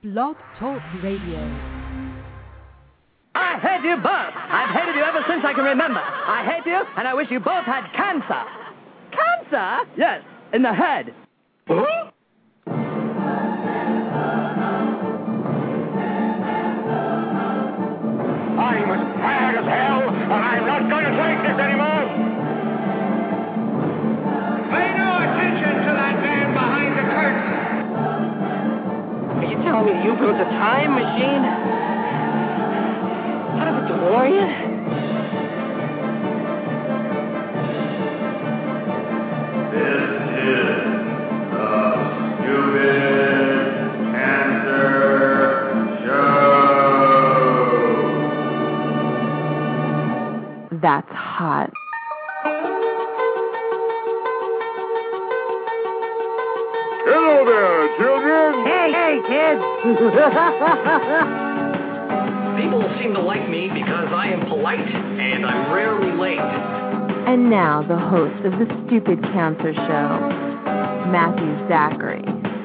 Blog Talk Radio. I hate you both. I've hated you ever since I can remember. I hate you, and I wish you both had cancer. Cancer? Yes, in the head. Huh? I'm as tired as hell, and I'm not going to take this anymore. Pay no attention to that man behind the curtain. Are you telling me you built a time machine? Out of a DeLorean? This is the Stupid Cancer Show. That's hot. Hello there, children. Hey, kids! People seem to like me because I am polite and I'm rarely late. And now the host of the Stupid Cancer Show, Matthew Zachary.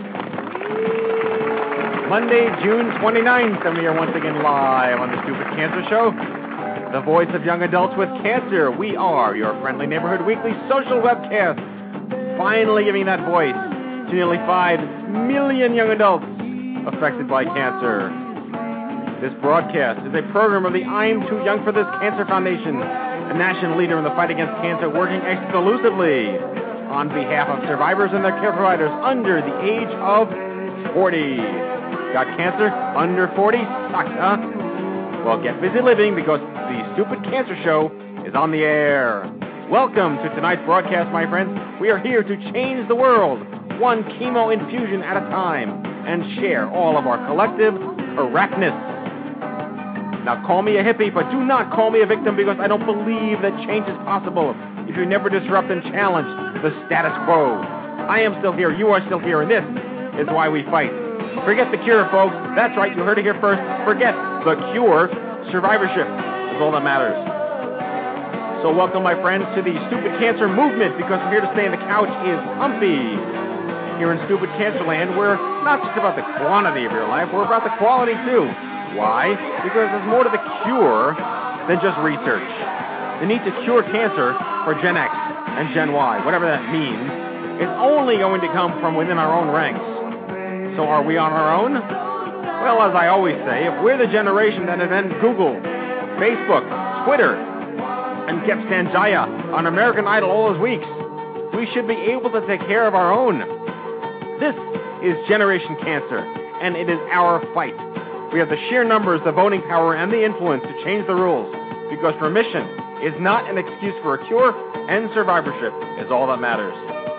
Monday, June 29th, and we are once again live on the Stupid Cancer Show, the voice of young adults with cancer. We are your friendly neighborhood weekly social webcast, finally giving that voice to nearly 5 million young adults affected by cancer. This broadcast is a program of the I'm Too Young for This Cancer Foundation, a national leader in the fight against cancer, working exclusively on behalf of survivors and their care providers under the age of 40. Got cancer? Under 40? Sucks, huh? Well, get busy living because the Stupid Cancer Show is on the air. Welcome to tonight's broadcast, my friends. We are here to change the world, one chemo infusion at a time, and share all of our collective correctness. Now, call me a hippie, but do not call me a victim, because I don't believe that change is possible if you never disrupt and challenge the status quo. I am still here, you are still here, and this is why we fight. Forget the cure, folks. That's right, you heard it here first. Forget the cure. Survivorship is all that matters. So welcome, my friends, to the Stupid Cancer Movement, because we're here to stay on the couch is comfy. Here in Stupid Cancer Land, we're not just about the quantity of your life, we're about the quality, too. Why? Because there's more to the cure than just research. The need to cure cancer for Gen X and Gen Y, whatever that means, is only going to come from within our own ranks. So are we on our own? Well, as I always say, if we're the generation that invented Google, Facebook, Twitter, and kept Sanjaya on American Idol all those weeks, we should be able to take care of our own. This is Generation Cancer, and it is our fight. We have the sheer numbers, the voting power, and the influence to change the rules, because remission is not an excuse for a cure, and survivorship is all that matters.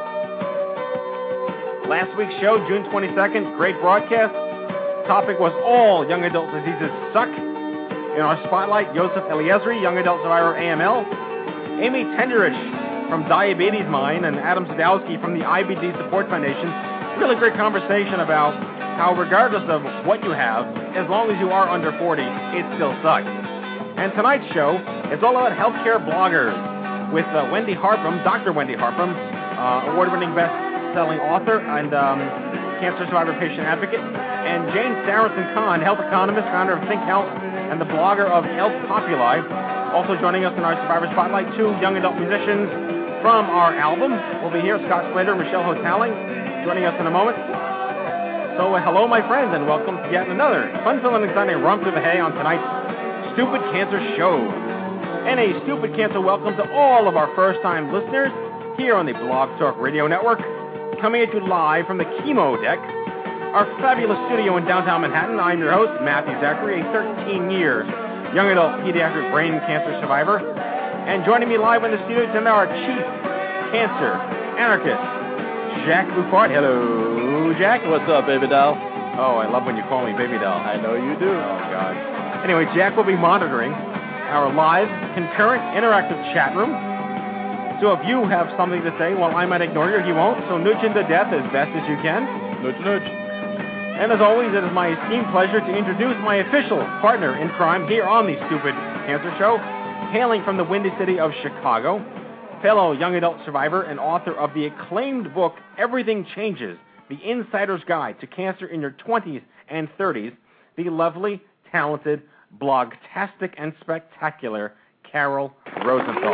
Last week's show, June 22nd, great broadcast. Topic was all young adult diseases suck. In our spotlight, Joseph Eliezri, young adult survivor AML, Amy Tenderich from Diabetes Mind, and Adam Sadowski from the IBD Support Foundation. Really great conversation about how regardless of what you have, as long as you are under 40, it still sucks. And tonight's show is all about healthcare bloggers with Wendy Harpum, Dr. Wendy Harpum, award-winning best-selling author and cancer survivor patient advocate, and Jane Saracen-Kahn, health economist, founder of Think Health, and the blogger of Health Populi. Also joining us in our Survivor Spotlight, 2 young adult musicians from our album. We'll be here, Scott Slater and Michelle Hotaling, joining us in a moment. So hello, my friends, and welcome to yet another fun-filled and exciting romp through the hay on tonight's Stupid Cancer Show. And a Stupid Cancer welcome to all of our first-time listeners here on the Blog Talk Radio Network, coming at you live from the Chemo Deck, our fabulous studio in downtown Manhattan. I'm your host, Matthew Zachary, a 13-year young adult pediatric brain cancer survivor. And joining me live in the studio tonight, our chief cancer anarchist, Jack Buffard. Hello, Jack. What's up, baby doll? Oh, I love when you call me baby doll. I know you do. Oh, God. Anyway, Jack will be monitoring our live, concurrent, interactive chat room. So if you have something to say, well, I might ignore you, he won't. So nudge him to death as best as you can. Nudge, nudge. And as always, it is my esteemed pleasure to introduce my official partner in crime here on the Stupid Cancer Show, hailing from the Windy City of Chicago, fellow young adult survivor and author of the acclaimed book, Everything Changes, the insider's guide to cancer in your 20s and 30s, the lovely, talented, blogtastic, and spectacular Carol Rosenthal.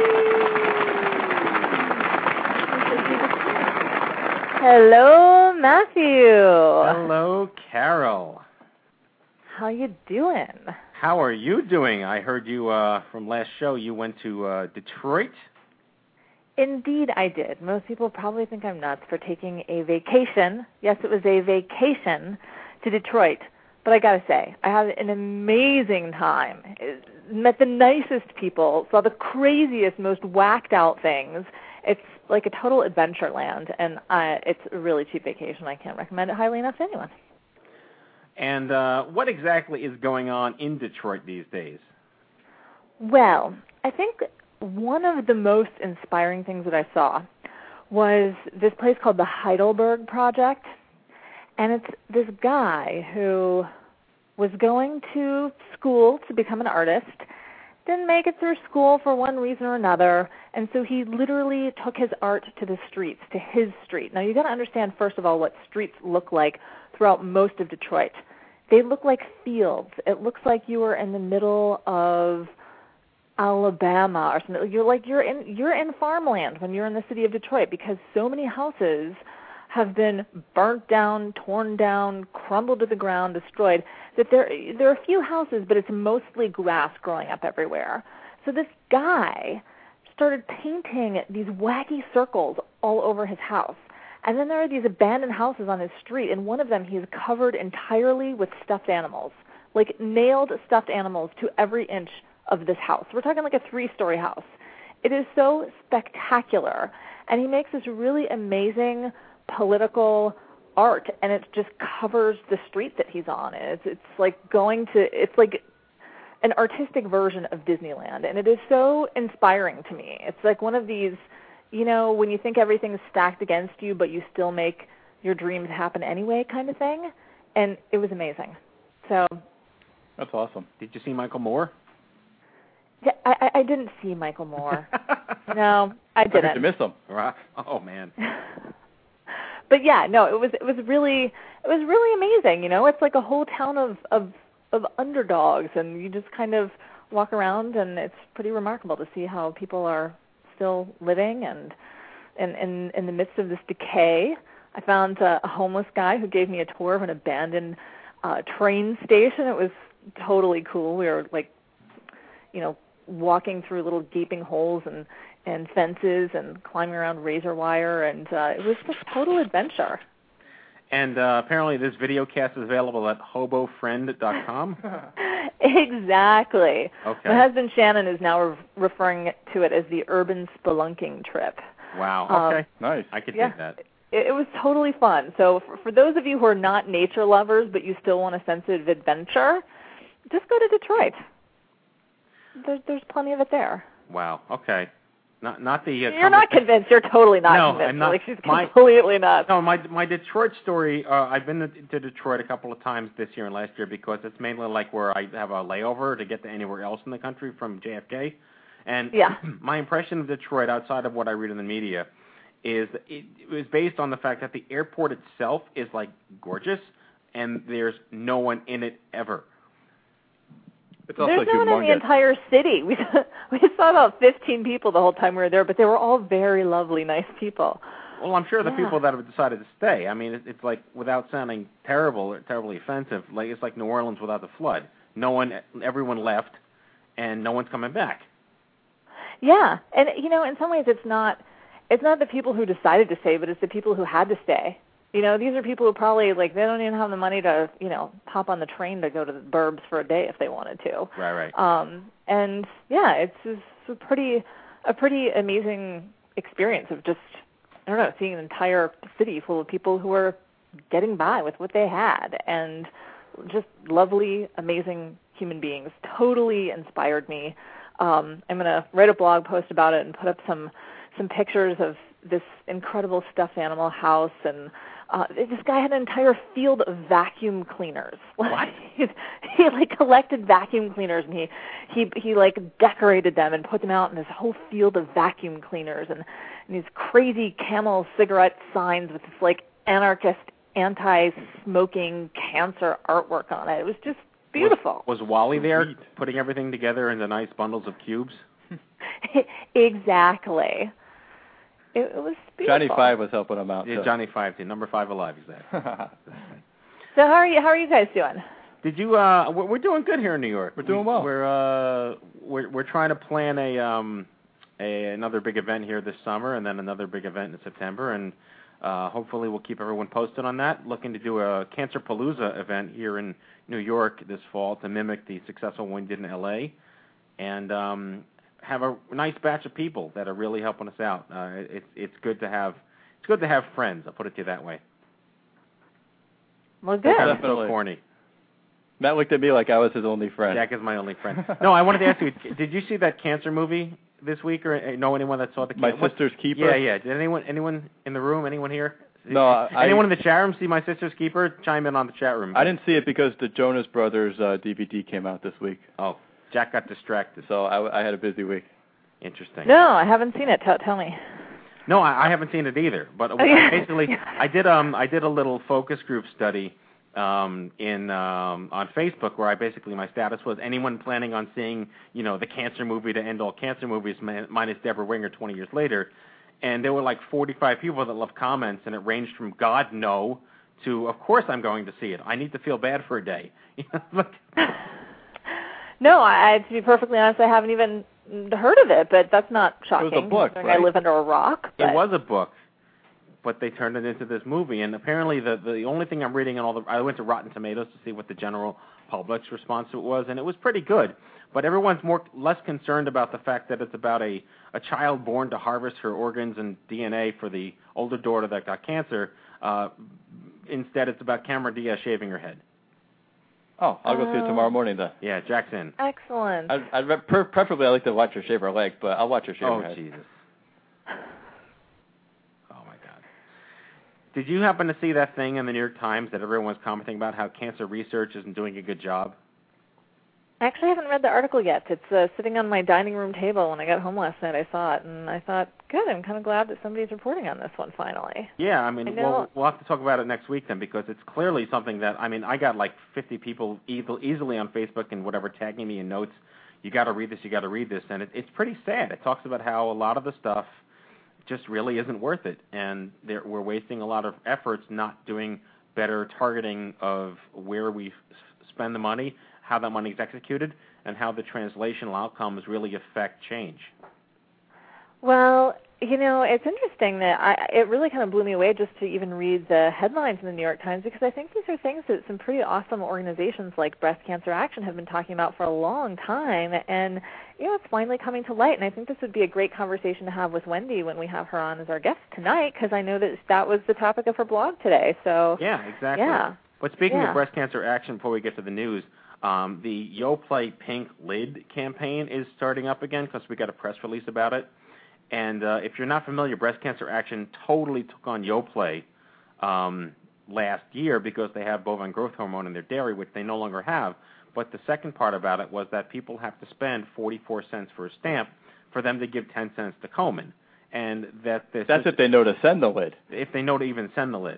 Hello, Matthew. Hello, Carol. How you doing? How are you doing? I heard you from last show you went to Detroit. Indeed, I did. Most people probably think I'm nuts for taking a vacation. Yes, it was a vacation to Detroit. But I got to say, I had an amazing time. Met the nicest people, saw the craziest, most whacked-out things. It's like a total adventure land, and it's a really cheap vacation. I can't recommend it highly enough to anyone. And what exactly is going on in Detroit these days? Well, I think one of the most inspiring things that I saw was this place called the Heidelberg Project. And it's this guy who was going to school to become an artist, didn't make it through school for one reason or another, and so he literally took his art to the streets, to his street. Now, you got to understand, first of all, what streets look like throughout most of Detroit. They look like fields. It looks like you were in the middle of Alabama or something. You're in farmland when you're in the city of Detroit, because so many houses have been burnt down, torn down, crumbled to the ground, destroyed, that there are a few houses, but it's mostly grass growing up everywhere. So this guy started painting these wacky circles all over his house. And then there are these abandoned houses on his street, and one of them he's covered entirely with stuffed animals, like nailed stuffed animals to every inch of this house. We're talking like a 3-story house. It is so spectacular. And he makes this really amazing political art, and it just covers the street that he's on. It's like it's like an artistic version of Disneyland, and it is so inspiring to me. It's like one of these, when you think everything's stacked against you, but you still make your dreams happen anyway kind of thing, and it was amazing. So that's awesome. Did you see Michael Moore? Yeah, I didn't see Michael Moore. No, I didn't. How did you miss him? Right. Oh, man. But yeah, no, it was really amazing. It's like a whole town of underdogs, and you just kind of walk around, and it's pretty remarkable to see how people are still living and in the midst of this decay. I found a homeless guy who gave me a tour of an abandoned train station. It was totally cool. We were like, walking through little gaping holes and fences and climbing around razor wire, and it was just total adventure. And apparently this video cast is available at hobofriend.com? Exactly. Okay. My husband Shannon is now referring to it as the urban spelunking trip. Wow. Okay. Nice. I could dig that. It was totally fun. So for those of you who are not nature lovers, but you still want a sense of adventure, just go to Detroit. There's plenty of it there. Wow. Okay. Not the. You're not convinced. You're totally not convinced. No, I'm not. Like she's completely not. No, my Detroit story. I've been to Detroit a couple of times this year and last year because it's mainly like where I have a layover to get to anywhere else in the country from JFK. And yeah. My impression of Detroit, outside of what I read in the media, is it was based on the fact that the airport itself is like gorgeous, and there's no one in it ever. It's also There's no one in the humongous. entire city. We saw about 15 people the whole time we were there, but they were all very lovely, nice people. Well, I'm sure the Yeah. people that have decided to stay. I mean, it's like, without sounding terrible or terribly offensive, like it's like New Orleans without the flood. Everyone left, and no one's coming back. Yeah, and in some ways, it's not the people who decided to stay, but it's the people who had to stay. These are people who probably, they don't even have the money to, hop on the train to go to the burbs for a day if they wanted to. Right. And, yeah, it's a pretty amazing experience of just, seeing an entire city full of people who are getting by with what they had. And just lovely, amazing human beings. Totally inspired me. I'm going to write a blog post about it and put up some pictures of this incredible stuffed animal house, and this guy had an entire field of vacuum cleaners. What? he collected vacuum cleaners, and he decorated them and put them out in this whole field of vacuum cleaners, and these crazy Camel cigarette signs with this anarchist, anti-smoking cancer artwork on it. It was just beautiful. Was Wally there putting everything together into nice bundles of cubes? Exactly. It was beautiful. Johnny Five was helping him out. Yeah, so. Johnny 5, number 5 alive, he's there. So how are you guys doing? Did you? We're doing good here in New York. We're doing well. We're trying to plan another big event here this summer, and then another big event in September, and hopefully we'll keep everyone posted on that. Looking to do a Cancer Palooza event here in New York this fall to mimic the successful one we did in L.A. and have a nice batch of people that are really helping us out. It's good to have friends. I'll put it to you that way. Well, good. That's so corny. Matt looked at me like I was his only friend. Jack is my only friend. No, I wanted to ask you, did you see that cancer movie this week, or know anyone that saw the My Sister's Keeper? Yeah. Did anyone in the room, anyone here? No. Anyone in the chat room see My Sister's Keeper? Chime in on the chat room. I didn't see it because the Jonas Brothers DVD came out this week. Oh, Jack got distracted. So I had a busy week. Interesting. No, I haven't seen it. Tell me. No, I haven't seen it either. But basically, I did a little focus group study on Facebook where my status was anyone planning on seeing the cancer movie to end all cancer movies minus Deborah Winger 20 years later, and there were like 45 people that left comments, and it ranged from God no to of course I'm going to see it. I need to feel bad for a day. No, to be perfectly honest, I haven't even heard of it, but that's not shocking. It was a book, right? I live under a rock. But... It was a book, but they turned it into this movie, and apparently the only thing I'm reading I went to Rotten Tomatoes to see what the general public's response to it was, and it was pretty good. But everyone's less concerned about the fact that it's about a child born to harvest her organs and DNA for the older daughter that got cancer. Instead, it's about Cameron Diaz shaving her head. Oh, I'll go see it tomorrow morning then. Yeah, Jack's in. Excellent. Preferably, I like to watch her shave her leg, but I'll watch her shave her head. Oh, Jesus. Oh, my God. Did you happen to see that thing in the New York Times that everyone's commenting about how cancer research isn't doing a good job? I actually haven't read the article yet. It's sitting on my dining room table. When I got home last night, I saw it, and I thought, good, I'm kind of glad that somebody's reporting on this one finally. Yeah, I mean, we'll have to talk about it next week then, because it's clearly something that, I got like 50 people easily on Facebook and whatever tagging me in notes, you got to read this, and it's pretty sad. It talks about how a lot of the stuff just really isn't worth it, and we're wasting a lot of efforts not doing better targeting of where we spend the money, how that money is executed, and how the translational outcomes really affect change. Well, it's interesting that it really kind of blew me away just to even read the headlines in the New York Times, because I think these are things that some pretty awesome organizations like Breast Cancer Action have been talking about for a long time, and it's finally coming to light. And I think this would be a great conversation to have with Wendy when we have her on as our guest tonight, because I know that was the topic of her blog today. So yeah, exactly. Yeah. But speaking of Breast Cancer Action, before we get to the news, the Yoplait Pink Lid campaign is starting up again because we got a press release about it. And if you're not familiar, Breast Cancer Action totally took on Yoplait last year because they have bovine growth hormone in their dairy, which they no longer have. But the second part about it was that people have to spend 44 cents for a stamp for them to give 10 cents to Komen. And that's if they know to send the lid. If they know to even send the lid.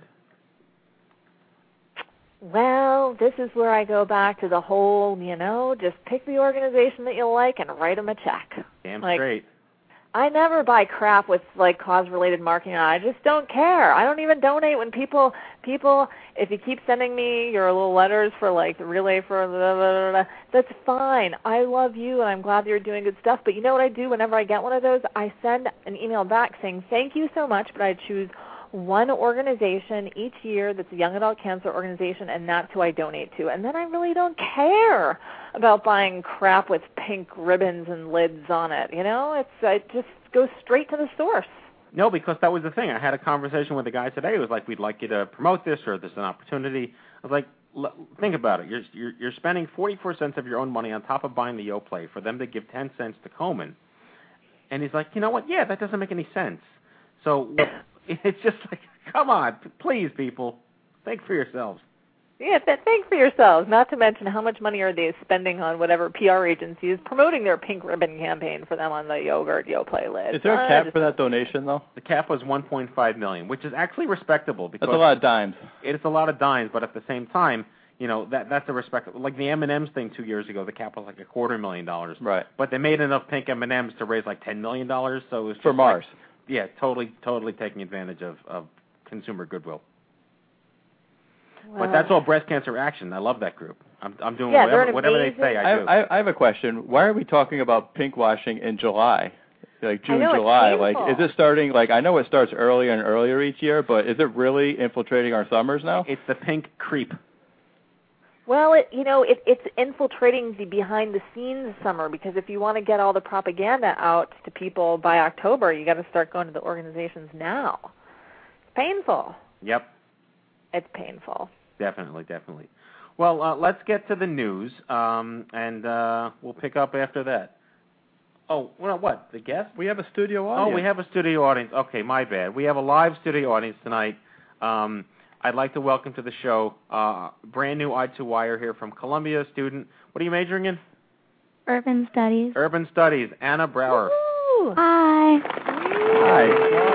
Well, this is where I go back to the whole, just pick the organization that you like and write them a check. Damn straight. I never buy crap with, cause-related marketing on. I just don't care. I don't even donate when people, if you keep sending me your little letters for, the relay for blah, blah, blah, that's fine. I love you, and I'm glad that you're doing good stuff. But you know what I do whenever I get one of those? I send an email back saying, thank you so much, but I choose one organization each year that's a young adult cancer organization, and that's who I donate to. And then I really don't care about buying crap with pink ribbons and lids on it. I just go straight to the source. No, because that was the thing. I had a conversation with a guy today who was like, we'd like you to promote this, or there's an opportunity. I was like, think about it. You're spending 44 cents of your own money on top of buying the Yoplait for them to give 10 cents to Komen. And he's like, you know what? Yeah, that doesn't make any sense. So it's just like, come on, please, people, think for yourselves. Yeah, think for yourselves. Not to mention how much money are they spending on whatever PR agency is promoting their pink ribbon campaign for them on the Yogurt Yoplait lid. Is there a cap for that donation, though? The cap was $1.5 million, which is actually respectable. Because that's a lot of dimes. It's a lot of dimes, but at the same time, you know, that's a respectable. Like the M&M's thing 2 years ago, the cap was like $250,000. Right. But they made enough pink M&M's to raise like $10 million, so it was just for Mars. Like, yeah, totally taking advantage of consumer goodwill. But that's all Breast Cancer Action. I love that group. I'm doing whatever they say. I have a question. Why are we talking about pink washing in July? Like June, July. Like, is it starting? Like, I know it starts earlier and earlier each year, but is it really infiltrating our summers now? It's the pink creep. Well, it's infiltrating the behind-the-scenes summer, because if you want to get all the propaganda out to people by October, you got to start going to the organizations now. It's painful. Yep. It's painful. Definitely. Well, let's get to the news, and we'll pick up after that. Oh, well, what? The guest? We have a studio audience. Oh, we have a studio audience. Okay, my bad. We have a live studio audience tonight. I'd like to welcome to the show brand new I2Wire here from Columbia student. What are you majoring in? Urban Studies. Urban Studies. Anna Brower. Woo-hoo. Hi. Hi.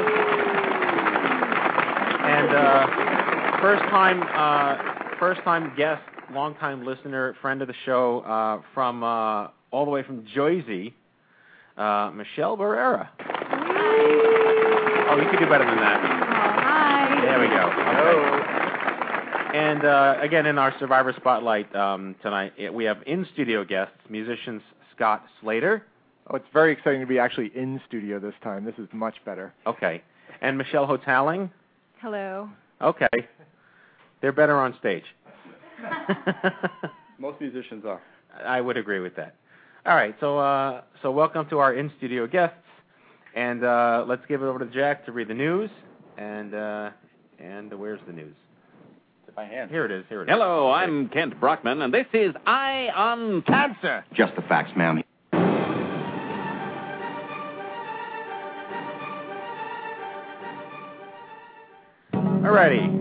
And first time guest, long-time listener, friend of the show, from all the way from Jersey, Michelle Barrera. Oh, you could do better than that. Hi. There we go. Hello. And again, in our Survivor Spotlight tonight, we have in-studio guests, musicians Scott Slater. Oh, it's very exciting to be actually in studio this time. This is much better. Okay. And Michelle Hotaling. Hello. Okay. They're better on stage. Most musicians are. I would agree with that. All right, so welcome to our in-studio guests, and let's give it over to Jack to read the news. And where's the news? My hand. Here it is. Hello, I'm Kent Brockman, and this is Eye on Cancer. Just the facts, ma'am. Alrighty.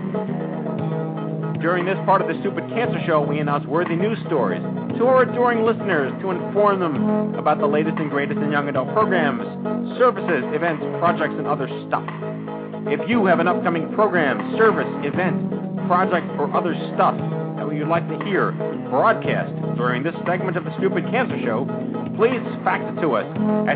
During this part of the Stupid Cancer Show, we announce worthy news stories to our adoring listeners to inform them about the latest and greatest in young adult programs, services, events, projects, and other stuff. If you have an upcoming program, service, event, project, or other stuff that you'd like to hear broadcast during this segment of the Stupid Cancer Show, please fax it to us at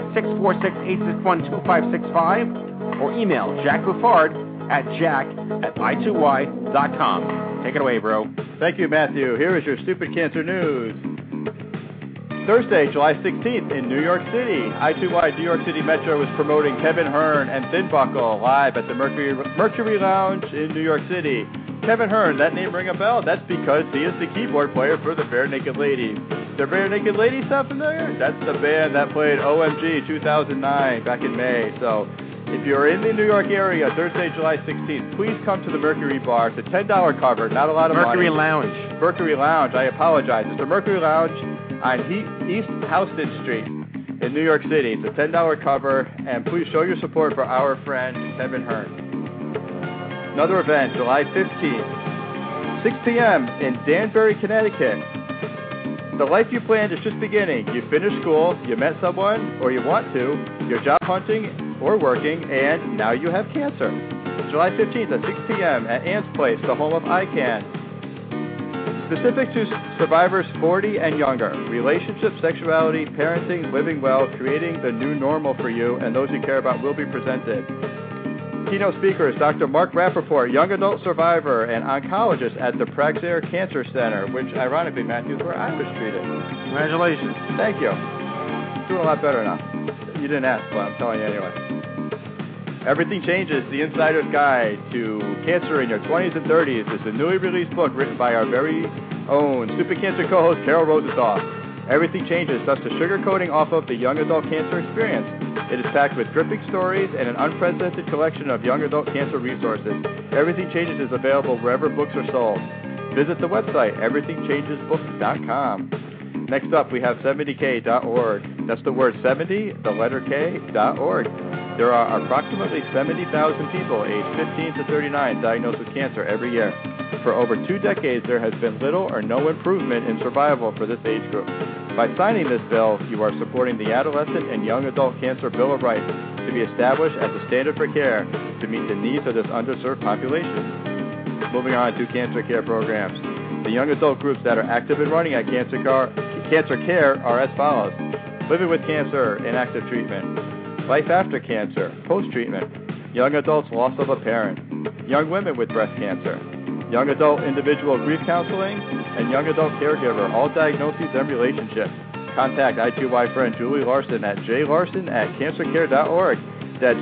646-861-2565 or email Jack Buffard at jack@i2y.com. Take it away, bro. Thank you, Matthew. Here is your Stupid Cancer News. Thursday, July 16th in New York City, I2Y New York City Metro is promoting Kevin Hearn and Thin Buckle live at the Mercury Lounge in New York City. Kevin Hearn, that name ring a bell? That's because he is the keyboard player for the Bare Naked Ladies. The Bare Naked Ladies sound familiar? That's the band that played OMG 2009 back in May. So if you're in the New York area, Thursday, July 16th, please come to the Mercury Bar. It's a $10 cover, not a lot of Mercury money. Mercury Lounge, I apologize. It's the Mercury Lounge on East Houston Street in New York City. It's a $10 cover, and please show your support for our friend Kevin Hearn. Another event, July 15th, 6 p.m. in Danbury, Connecticut. The life you planned is just beginning. You finished school, you met someone, or you want to, you're job hunting or working, and now you have cancer. July 15th at 6 p.m. at Ann's Place, the home of ICANN. Specific to survivors 40 and younger, relationships, sexuality, parenting, living well, creating the new normal for you and those you care about will be presented. Keynote speakers, Dr. Mark Rappaport, young adult survivor and oncologist at the Praxair Cancer Center, which ironically, Matthew, is where I was treated. Congratulations. Thank you. Doing a lot better now. You didn't ask, but I'm telling you anyway. Everything Changes, The Insider's Guide to Cancer in Your 20s and 30s is a newly released book written by our very own Stupid Cancer co-host, Carol Rosenthal. Everything Changes, thus the sugarcoating off of the young adult cancer experience. It is packed with gripping stories and an unprecedented collection of young adult cancer resources. Everything Changes is available wherever books are sold. Visit the website, everythingchangesbook.com. Next up, we have 70k.org. That's the word 70, the letter K.org. There are approximately 70,000 people aged 15 to 39 diagnosed with cancer every year. For over 2 decades, there has been little or no improvement in survival for this age group. By signing this bill, you are supporting the Adolescent and Young Adult Cancer Bill of Rights to be established as a standard for care to meet the needs of this underserved population. Moving on to cancer care programs. The young adult groups that are active and running at Cancer Care are as follows: Living with Cancer and Active Treatment, Life After Cancer, Post-Treatment, Young Adults Loss of a Parent, Young Women with Breast Cancer, Young Adult Individual Grief Counseling, and Young Adult Caregiver, all diagnoses and relationships. Contact I2Y friend Julie Larson at jlarson@cancercare.org. That's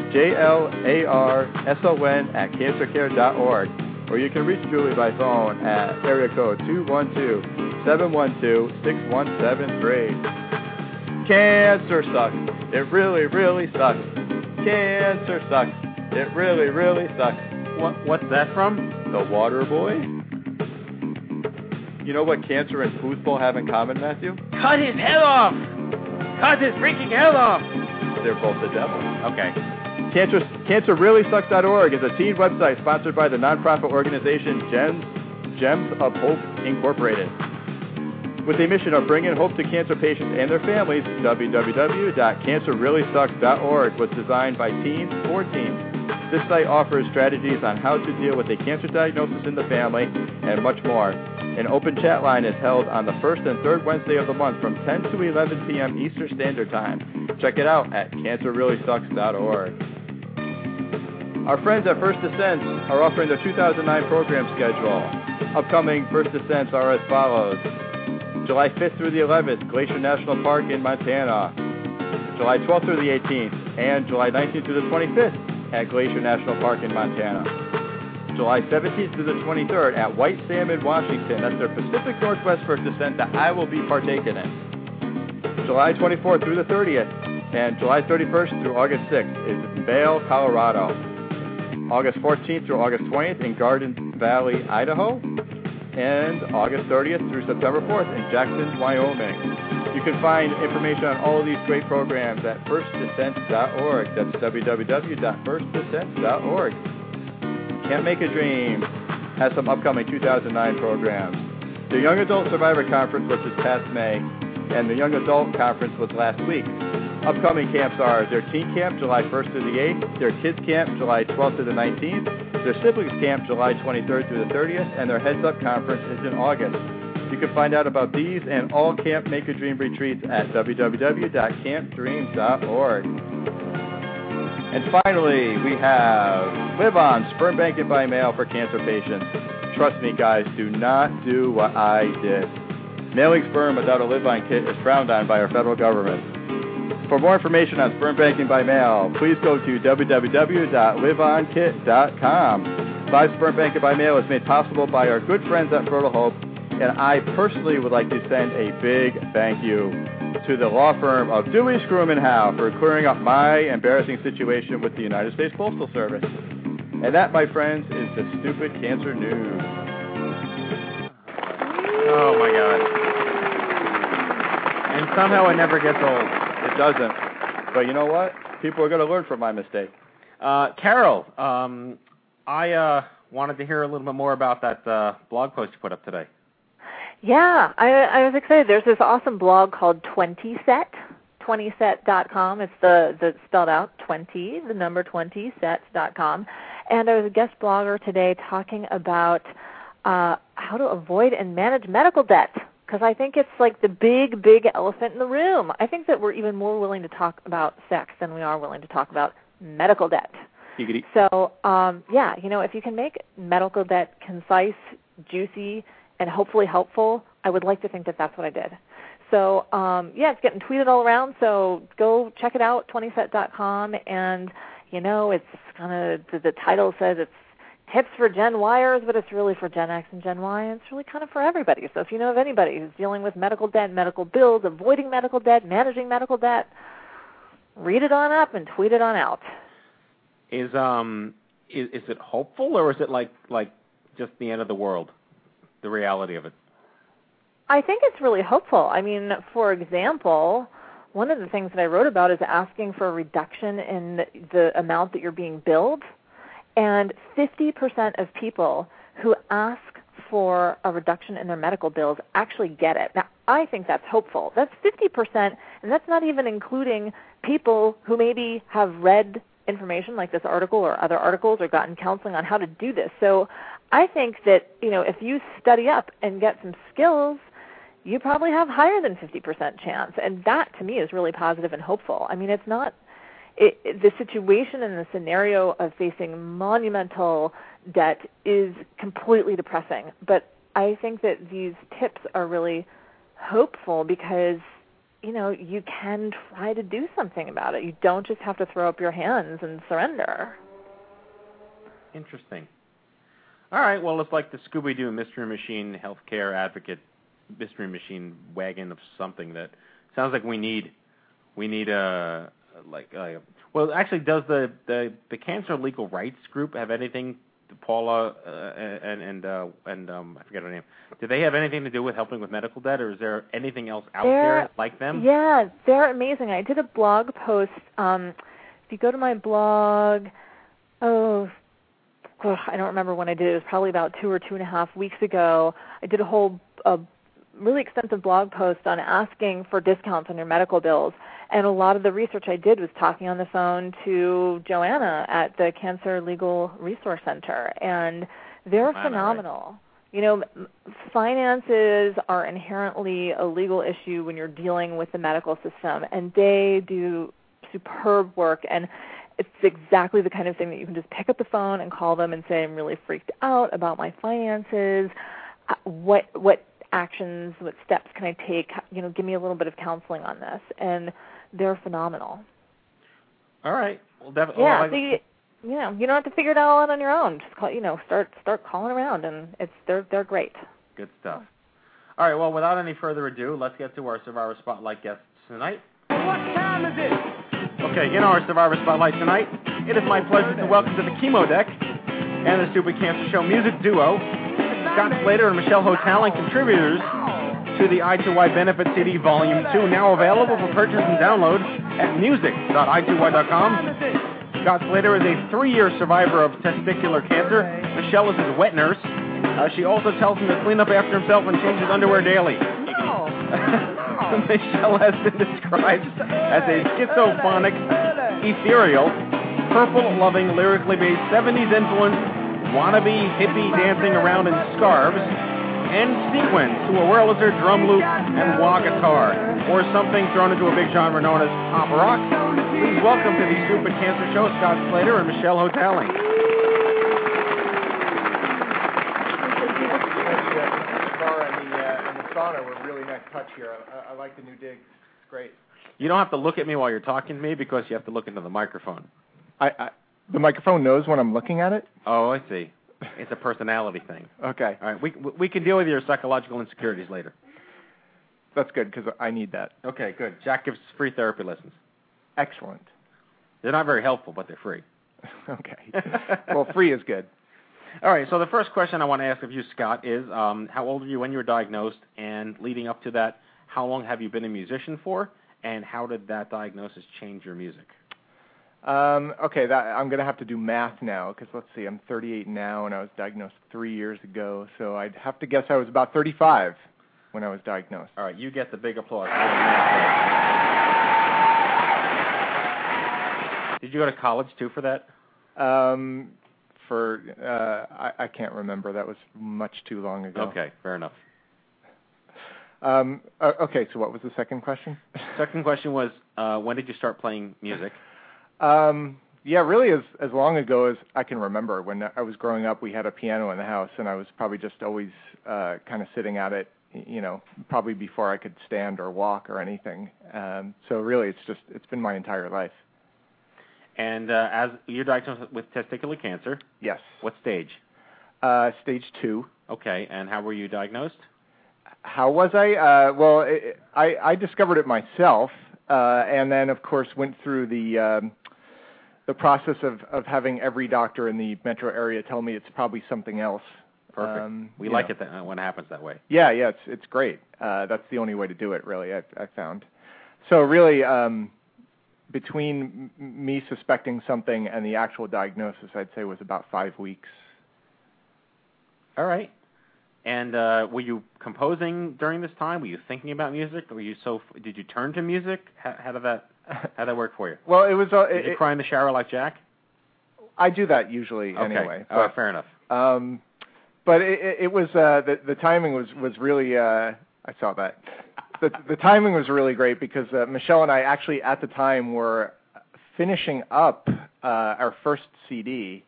JLARSON@cancercare.org. Or you can reach Julie by phone at area code 212-712-6173. Cancer sucks. It really, really sucks. Cancer sucks. It really, really sucks. What's that from? The Water Boy. You know what cancer and foosball have in common, Matthew? Cut his head off! Cut his freaking head off! They're both the devil. Okay. CancerReallySucks.org is a teen website sponsored by the nonprofit organization Gems of Hope Incorporated. With a mission of bringing hope to cancer patients and their families, www.cancerreallysucks.org was designed by teens for teens. This site offers strategies on how to deal with a cancer diagnosis in the family and much more. An open chat line is held on the first and third Wednesday of the month from 10 to 11 p.m. Eastern Standard Time. Check it out at CancerReallySucks.org. Our friends at First Descents are offering their 2009 program schedule. Upcoming First Descents are as follows: July 5th through the 11th, Glacier National Park in Montana. July 12th through the 18th, and July 19th through the 25th at Glacier National Park in Montana. July 17th through the 23rd at White Salmon, Washington. That's their Pacific Northwest First Descent that I will be partaking in. July 24th through the 30th, and July 31st through August 6th is in Vail, Colorado. August 14th through August 20th in Garden Valley, Idaho. And August 30th through September 4th in Jackson, Wyoming. You can find information on all of these great programs at firstdescent.org. That's www.firstdescent.org. Can't Make a Dream has some upcoming 2009 programs. The Young Adult Survivor Conference was this past May, and the Young Adult Conference was last week. Upcoming camps are their Teen Camp, July 1st through the 8th, their Kids Camp, July 12th through the 19th, their Siblings Camp, July 23rd through the 30th, and their Heads Up Conference is in August. You can find out about these and all Camp Make a Dream retreats at www.campdreams.org. And finally, we have Live On, Sperm Banking by Mail for cancer patients. Trust me, guys, do not do what I did. Mailing sperm without a Live On kit is frowned on by our federal government. For more information on sperm banking by mail, please go to www.liveonkit.com. Live sperm banking by mail is made possible by our good friends at Fertile Hope, and I personally would like to send a big thank you to the law firm of Dewey, Scrum & Howe for clearing up my embarrassing situation with the United States Postal Service. And that, my friends, is the Stupid Cancer News. Oh, my God. And somehow it never gets old. It doesn't. But you know what? People are going to learn from my mistake. Carol, I wanted to hear a little bit more about that blog post you put up today. Yeah, I was excited. There's this awesome blog called 20set, 20set.com. It's the spelled out 20, the number 20set.com. And I was a guest blogger today talking about how to avoid and manage medical debt, because I think it's like the big, big elephant in the room. I think that we're even more willing to talk about sex than we are willing to talk about medical debt. So, yeah, you know, if you can make medical debt concise, juicy, and hopefully helpful, I would like to think that that's what I did. So, yeah, it's getting tweeted all around, so go check it out, 20set.com, and, you know, it's kind of, the title says it's tips for Gen Yers, but it's really for Gen X and Gen Y, and it's really kind of for everybody. So if you know of anybody who's dealing with medical debt, medical bills, avoiding medical debt, managing medical debt, read it on up and tweet it on out. Is it hopeful, or is it like just the end of the world, the reality of it? I think it's really hopeful. I mean, for example, one of the things that I wrote about is asking for a reduction in the amount that you're being billed, and 50% of people who ask for a reduction in their medical bills actually get it. Now, I think that's hopeful. That's 50%, and that's not even including people who maybe have read information like this article or other articles or gotten counseling on how to do this. So I think that, if you study up and get some skills, you probably have higher than 50% chance. And that, to me, is really positive and hopeful. I mean, it's not the situation and the scenario of facing monumental debt is completely depressing. But I think that these tips are really hopeful because, you can try to do something about it. You don't just have to throw up your hands and surrender. Interesting. All right, well, it's like the Scooby-Doo Mystery Machine Healthcare Advocate Mystery Machine wagon of something that sounds like we need well, actually, does the Cancer Legal Rights Group have anything? Paula and I forget her name. Do they have anything to do with helping with medical debt, or is there anything else out there like them? Yeah, they're amazing. I did a blog post. If you go to my blog, I don't remember when I did it. It was probably about 2 or 2.5 weeks ago. I did a really extensive blog post on asking for discounts on your medical bills. And a lot of the research I did was talking on the phone to Joanna at the Cancer Legal Resource Center, and they're phenomenal. Right? Finances are inherently a legal issue when you're dealing with the medical system, and they do superb work. And it's exactly the kind of thing that you can just pick up the phone and call them and say, I'm really freaked out about my finances. What actions, what steps can I take? Give me a little bit of counseling on this. And they're phenomenal. All right. Well, definitely. Yeah. You don't have to figure it all out on your own. Just call, start calling around, and they're great. Good stuff. All right. Well, without any further ado, let's get to our Survivor Spotlight guests tonight. What time is it? Okay. In our Survivor Spotlight tonight, it is my pleasure to welcome to the Chemo Deck and the Stupid Cancer Show music duo, Scott Slater and Michelle Hotaling, contributors to the I2Y Benefit CD Volume 2, now available for purchase and download at music.i2y.com. Scott Slater is a 3-year survivor of testicular cancer. Michelle is his wet nurse. She also tells him to clean up after himself and change his underwear daily. Michelle has been described as a schizophonic, ethereal, purple-loving, lyrically based, 70s-influenced, wannabe hippie dancing around in scarves and sequins to a Wurlitzer drum loop and wah guitar, or something thrown into a big genre known as pop rock. Please welcome to the Stupid Cancer Show, Scott Slater and Michelle Hotaling. And the sauna were really nice touch here. I like the new digs. It's great. You don't have to look at me while you're talking to me because you have to look into the microphone. The microphone knows when I'm looking at it? Oh, I see. It's a personality thing. Okay. All right. We can deal with your psychological insecurities later. That's good, because I need that. Okay, good. Jack gives free therapy lessons. Excellent. They're not very helpful, but they're free. Okay. Well, free is good. All right, so the first question I want to ask of you, Scott, is how old were you when you were diagnosed? And leading up to that, how long have you been a musician for? And how did that diagnosis change your music? Okay, I'm going to have to do math now, because let's see, I'm 38 now, and I was diagnosed 3 years ago, so I'd have to guess I was about 35 when I was diagnosed. All right, you get the big applause. Did you go to college, too, for that? I can't remember. That was much too long ago. Okay, fair enough. Okay, so what was the second question? Second question was, when did you start playing music? Yeah, really as long ago as I can remember. When I was growing up, we had a piano in the house, and I was probably just always kind of sitting at it, probably before I could stand or walk or anything. So really, it's been my entire life. And as you're diagnosed with testicular cancer? Yes. What stage? Stage 2. Okay, and how were you diagnosed? How was I? Well, I discovered it myself, and then, of course, went through the process of having every doctor in the metro area tell me it's probably something else. Perfect. We like it when it happens that way. Yeah, it's great. That's the only way to do it, really, I found. So really, between me suspecting something and the actual diagnosis, I'd say was about 5 weeks. All right. And were you composing during this time? Were you thinking about music? Did you turn to music? How did that work for you? Well, it was. Did you cry in the shower like Jack? I do that usually okay. anyway. But, fair enough. But it was the timing was really. I saw that. The timing was really great because Michelle and I actually at the time were finishing up our first CD,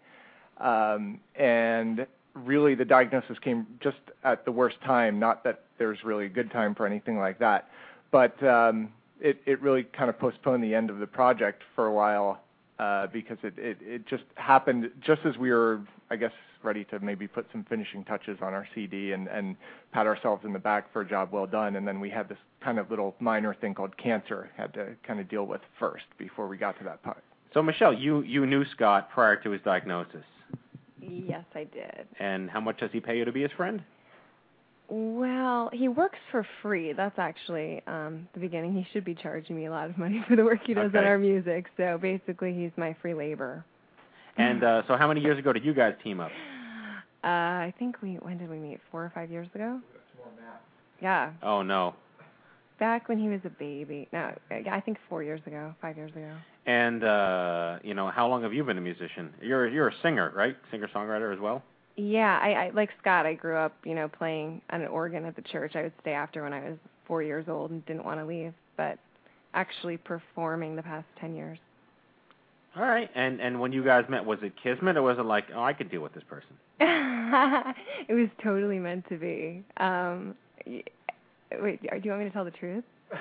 and really the diagnosis came just at the worst time. Not that there's really a good time for anything like that, but it really kind of postponed the end of the project for a while because it just happened just as we were, I guess, ready to maybe put some finishing touches on our CD and pat ourselves in the back for a job well done. And then we had this kind of little minor thing called cancer had to kind of deal with first before we got to that part. So, Michelle, you knew Scott prior to his diagnosis. Yes, I did. And how much does he pay you to be his friend? Well, he works for free. That's actually the beginning. He should be charging me a lot of money for the work he does on our music. So basically, he's my free labor. And so how many years ago did you guys team up? I think when did we meet? 4 or 5 years ago? Yeah. Oh, no. Back when he was a baby. No, I think 4 years ago, 5 years ago. And, how long have you been a musician? You're a singer, right? Singer-songwriter as well? Yeah, I like Scott, I grew up, playing on an organ at the church. I would stay after when I was 4 years old and didn't want to leave, but actually performing the past 10 years. All right. And when you guys met, was it kismet or was it like, oh, I could deal with this person? It was totally meant to be. Wait, do you want me to tell the truth?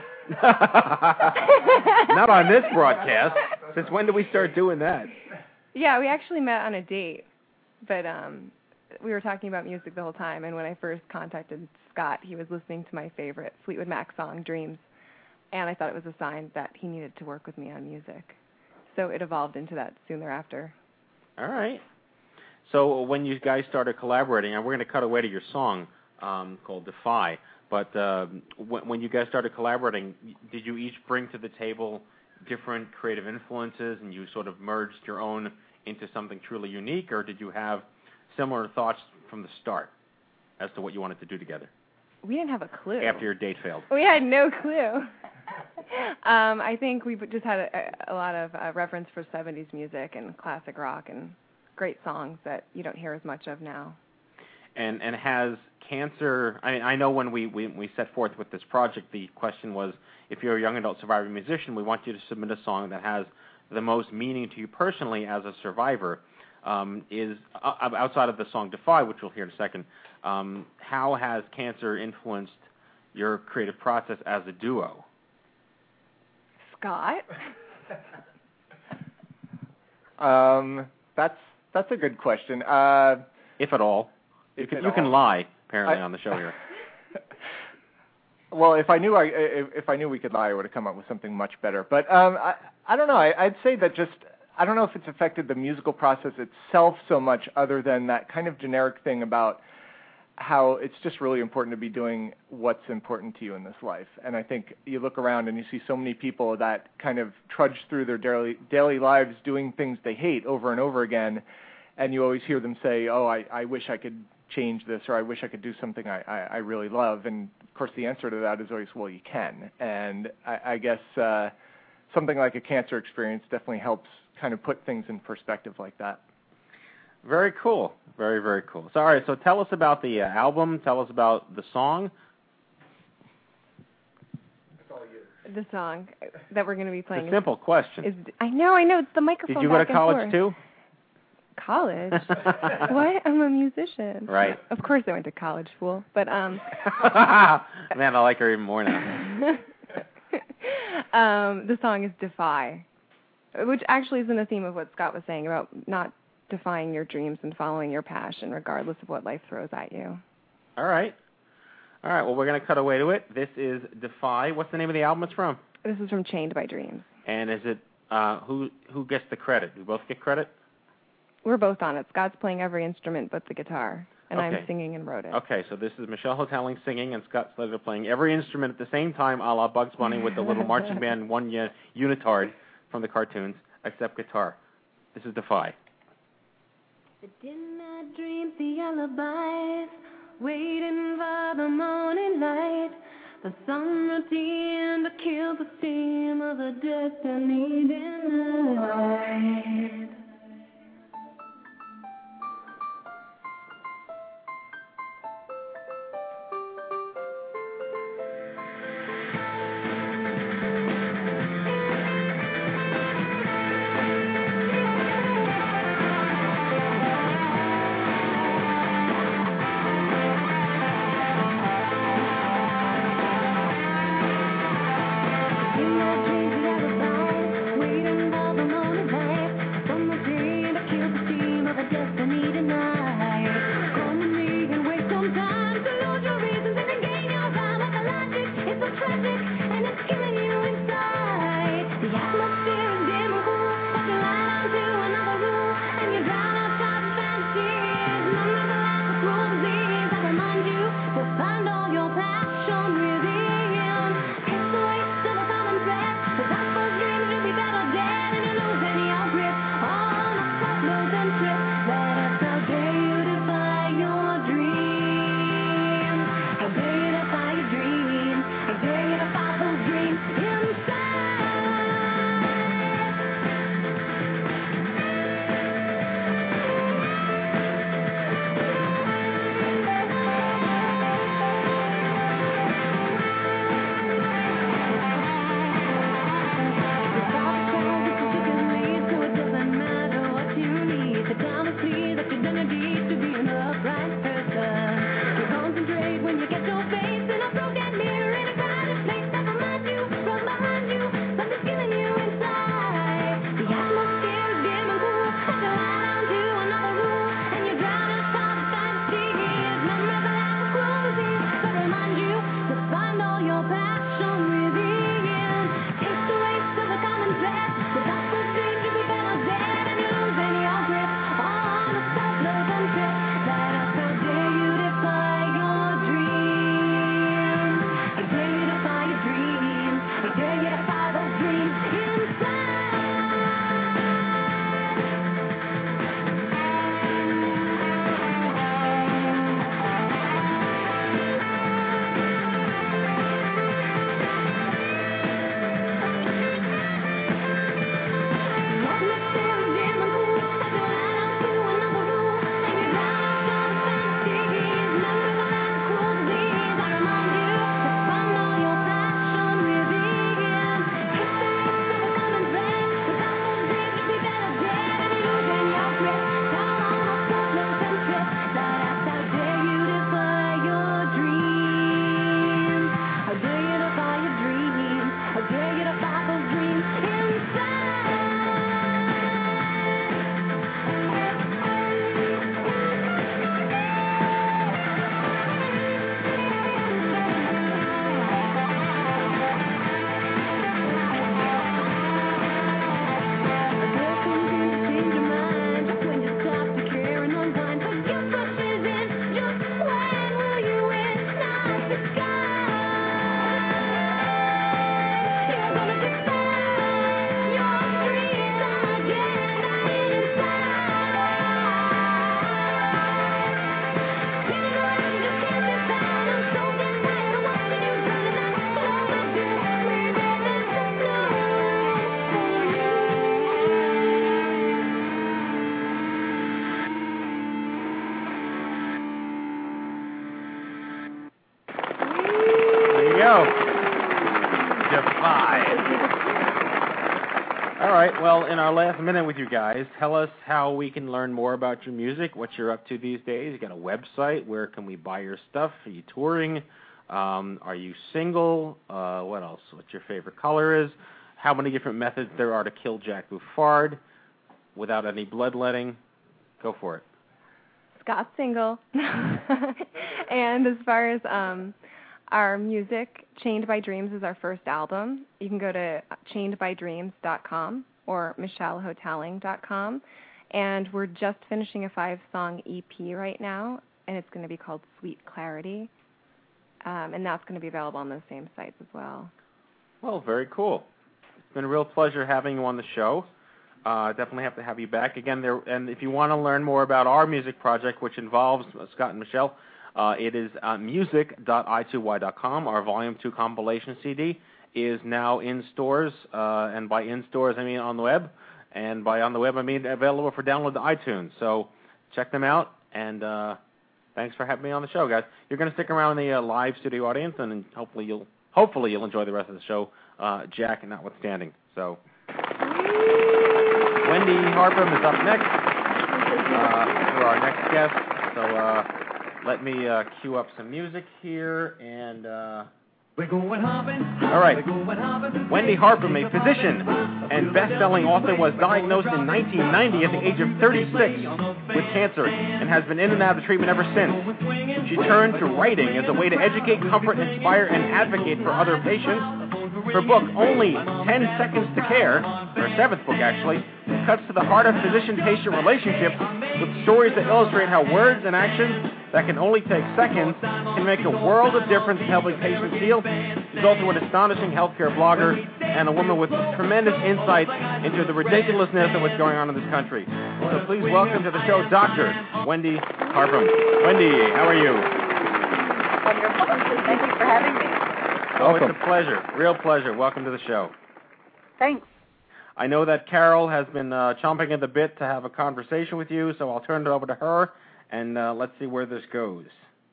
Not on this broadcast. Since when did we start doing that? Yeah, we actually met on a date, but we were talking about music the whole time, and when I first contacted Scott, he was listening to my favorite Fleetwood Mac song, Dreams, and I thought it was a sign that he needed to work with me on music. So it evolved into that soon thereafter. All right. So when you guys started collaborating, and we're going to cut away to your song called Defy, but when you guys started collaborating, did you each bring to the table different creative influences and you sort of merged your own into something truly unique, or did you have similar thoughts from the start as to what you wanted to do together? We didn't have a clue. After your date failed. We had no clue. I think we just had a lot of reference for 70s music and classic rock and great songs that you don't hear as much of now. And has cancer, I know when we set forth with this project, the question was, if you're a young adult surviving musician, we want you to submit a song that has the most meaning to you personally as a survivor. Is outside of the song Defy, which we'll hear in a second, how has cancer influenced your creative process as a duo? Scott? That's a good question. If at all. You can lie, apparently, on the show here. Well, if I knew we could lie, I would have come up with something much better. But I don't know. I'd say that I don't know if it's affected the musical process itself so much, other than that kind of generic thing about how it's just really important to be doing what's important to you in this life. And I think you look around and you see so many people that kind of trudge through their daily lives doing things they hate over and over again, and you always hear them say, oh, I wish I could change this, or I wish I could do something I really love. And, of course, the answer to that is always, well, you can. And I guess something like a cancer experience definitely helps kind of put things in perspective like that. Very cool. Very, very cool. So, all right, so tell us about the album. Tell us about the song. The song that we're going to be playing. It's a simple question. I know. It's the microphone. Did you go to college, too? College? What? I'm a musician. Right. Of course I went to college, fool. But, Man, I like her even more now. The song is Defy, which actually is in the theme of what Scott was saying about not defying your dreams and following your passion regardless of what life throws at you. All right. Well, we're going to cut away to it. This is Defy. What's the name of the album it's from? This is from Chained by Dreams. And is it who gets the credit? Do we both get credit? We're both on it. Scott's playing every instrument but the guitar. and Okay. I'm singing and wrote it. Okay, so this is Michelle Hotelling singing and Scott Slater playing every instrument at the same time, a la Bugs Bunny with the little marching band one unitard from the cartoons, except guitar. This is Defy. I did not dream the alibis, waiting for the morning light, the sun routine to kill the steam of the destiny denied. Well, in our last minute with you guys, tell us how we can learn more about your music, what you're up to these days. You got a website. Where can we buy your stuff? Are you touring? Are you single? What else? What your favorite color is? How many different methods there are to kill Jack Buffard without any bloodletting? Go for it. Scott's single. And as far as our music, Chained by Dreams is our first album. You can go to chainedbydreams.com or michellehotelling.com. And we're just finishing a 5-song EP right now. and it's going to be called Sweet Clarity, and that's going to be available on those same sites as well. Well, very cool. It's been a real pleasure having you on the show. Definitely have to have you back again. And if you want to learn more about our music project, which involves Scott and Michelle, it is music.i2y.com. Our Volume 2 compilation CD is now in stores, and by in stores I mean on the web, and by on the web I mean available for download to iTunes. So check them out, and thanks for having me on the show, guys. You're going to stick around in the live studio audience, and hopefully you'll enjoy the rest of the show, Jack notwithstanding. So Wendy Harpham is up next for our next guest. So let me cue up some music here, and we're going hopping. All right. Wendy Harpham, a physician and best-selling author, was diagnosed in 1990 at the age of 36 with cancer and has been in and out of treatment ever since. She turned to writing as a way to educate, comfort, inspire, and advocate for other patients. Her book, Only 10 Seconds to Care, her seventh book actually, cuts to the heart of physician-patient relationships with stories that illustrate how words and actions that can only take seconds can make a world of difference in helping patients heal. She's also an astonishing healthcare blogger and a woman with tremendous insight into the ridiculousness of what's going on in this country. So please welcome to the show Dr. Wendy Harpham. Wendy, how are you? Wonderful. Thank you for having me. Oh, it's a pleasure. Real pleasure. Welcome to the show. Thanks. I know that Carol has been chomping at the bit to have a conversation with you, so I'll turn it over to her, and let's see where this goes.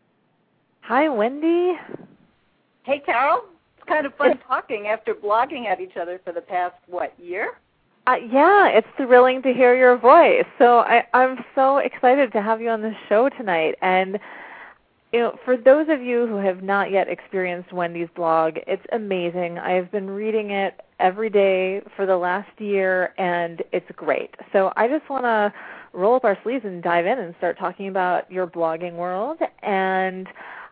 Hi, Wendy. Hey, Carol. It's kind of fun talking after blogging at each other for the past, year? Yeah, it's thrilling to hear your voice. So I'm so excited to have you on the show tonight. And for those of you who have not yet experienced Wendy's blog, it's amazing. I've been reading it every day for the last year, and it's great. So I just want to roll up our sleeves and dive in and start talking about your blogging world. And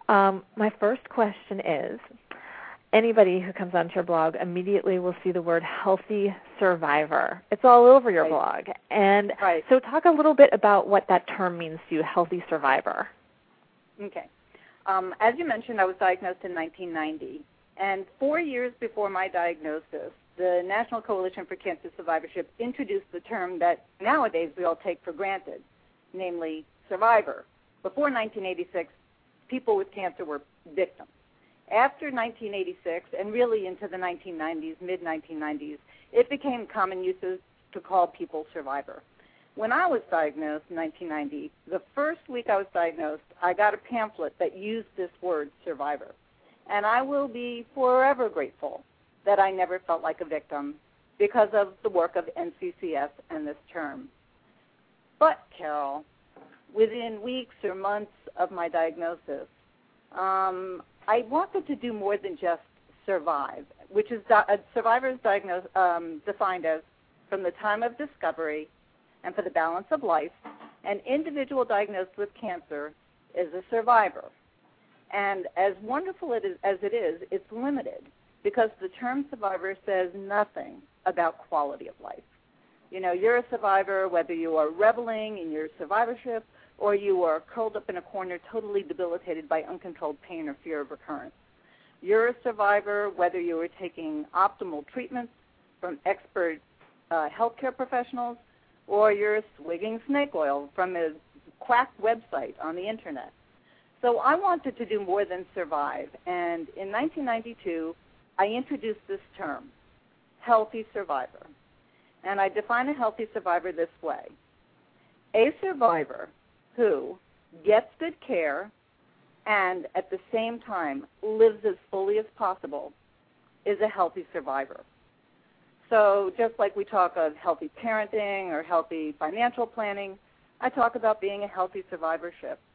my first question is, anybody who comes onto your blog immediately will see the word healthy survivor. It's all over your blog. And so talk a little bit about what that term means to you, healthy survivor. Okay. As you mentioned, I was diagnosed in 1990. And 4 years before my diagnosis, the National Coalition for Cancer Survivorship introduced the term that nowadays we all take for granted, namely survivor. Before 1986, people with cancer were victims. After 1986, and really into the 1990s, mid-1990s, it became common usage to call people survivor. When I was diagnosed in 1990, the first week I was diagnosed, I got a pamphlet that used this word, survivor. And I will be forever grateful that I never felt like a victim because of the work of NCCS and this term. But, Carol, within weeks or months of my diagnosis, I wanted to do more than just survive, which is survivor is defined as from the time of discovery and for the balance of life, an individual diagnosed with cancer is a survivor. And as wonderful as it is, it's limited because the term survivor says nothing about quality of life. You know, you're a survivor whether you are reveling in your survivorship or you are curled up in a corner totally debilitated by uncontrolled pain or fear of recurrence. You're a survivor whether you are taking optimal treatments from expert healthcare professionals or you're swigging snake oil from a quack website on the Internet. So I wanted to do more than survive, and in 1992, I introduced this term, healthy survivor. And I define a healthy survivor this way. A survivor who gets good care and at the same time lives as fully as possible is a healthy survivor. So just like we talk of healthy parenting or healthy financial planning, I talk about being a healthy survivor.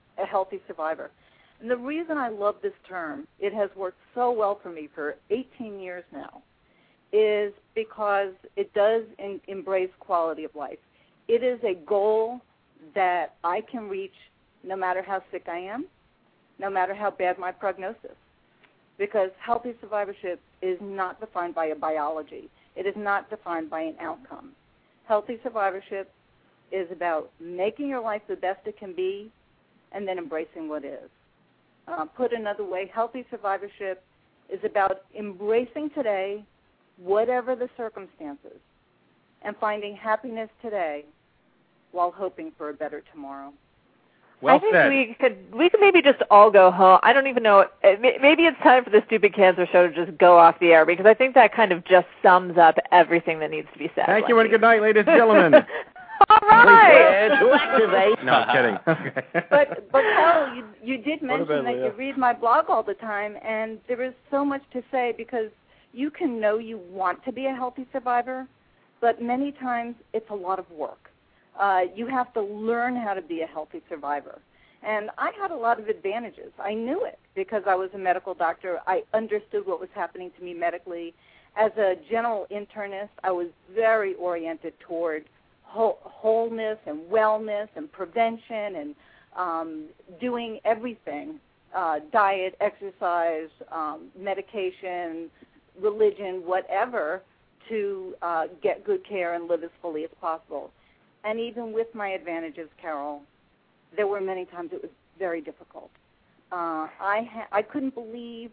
And the reason I love this term, it has worked so well for me for 18 years now, is because it does embrace quality of life. It is a goal that I can reach no matter how sick I am, no matter how bad my prognosis, because healthy survivorship is not defined by a biology. It is not defined by an outcome. Healthy survivorship is about making your life the best it can be and then embracing what is. Put another way, healthy survivorship is about embracing today, whatever the circumstances, and finding happiness today while hoping for a better tomorrow. Well I think said. we could maybe just all go home. I don't even know. Maybe it's time for the Stupid Cancer Show to just go off the air, because I think that kind of just sums up everything that needs to be said. Thank you and good night, ladies and gentlemen. All right. No, I'm kidding. But Carol, you did mention that you read my blog all the time, and there is so much to say, because you can know you want to be a healthy survivor, but many times it's a lot of work. You have to learn how to be a healthy survivor. And I had a lot of advantages. I knew it because I was a medical doctor. I understood what was happening to me medically. As a general internist, I was very oriented toward wholeness and wellness and prevention and doing everything, diet, exercise, medication, religion, whatever, to get good care and live as fully as possible. And even with my advantages, Carol, there were many times it was very difficult. I couldn't believe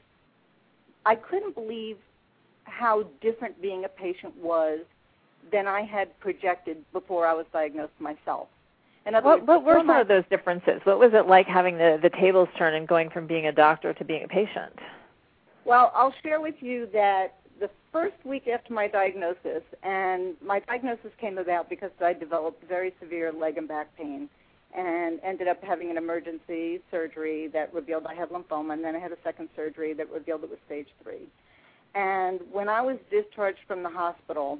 how different being a patient was than I had projected before I was diagnosed myself. And what were some of those differences? What was it like having the tables turn and going from being a doctor to being a patient? Well, I'll share with you that the first week after my diagnosis, and my diagnosis came about because I developed very severe leg and back pain and ended up having an emergency surgery that revealed I had lymphoma, and then I had a second surgery that revealed it was stage 3. And when I was discharged from the hospital,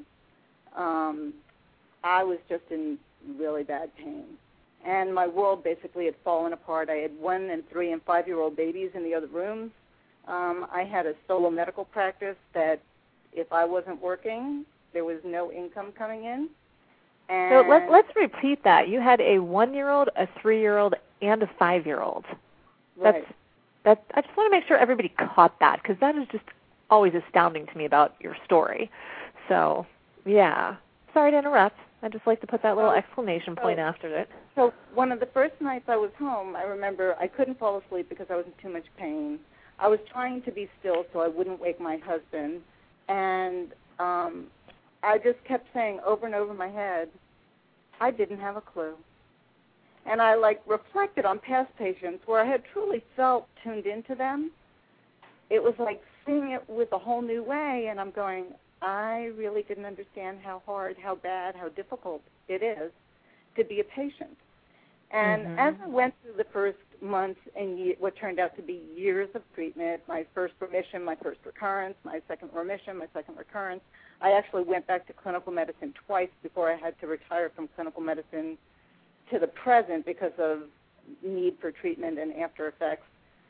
I was just in really bad pain. And my world basically had fallen apart. I had 1 and 3 and 5-year-old babies in the other rooms. I had a solo medical practice that if I wasn't working, there was no income coming in. And so let's repeat that. You had a 1-year-old, a 3-year-old, and a 5-year-old. Right. I just want to make sure everybody caught that, because that is just always astounding to me about your story. So, yeah. Sorry to interrupt. I just like to put that little exclamation point after it. So one of the first nights I was home, I remember I couldn't fall asleep because I was in too much pain. I was trying to be still so I wouldn't wake my husband. And I just kept saying over and over in my head, I didn't have a clue. And I reflected on past patients where I had truly felt tuned into them. It was like seeing it with a whole new way, and I'm going, I really didn't understand how hard, how bad, how difficult it is to be a patient. And as I went through the first months and what turned out to be years of treatment, my first remission, my first recurrence, my second remission, my second recurrence, I actually went back to clinical medicine twice before I had to retire from clinical medicine to the present because of need for treatment and after effects.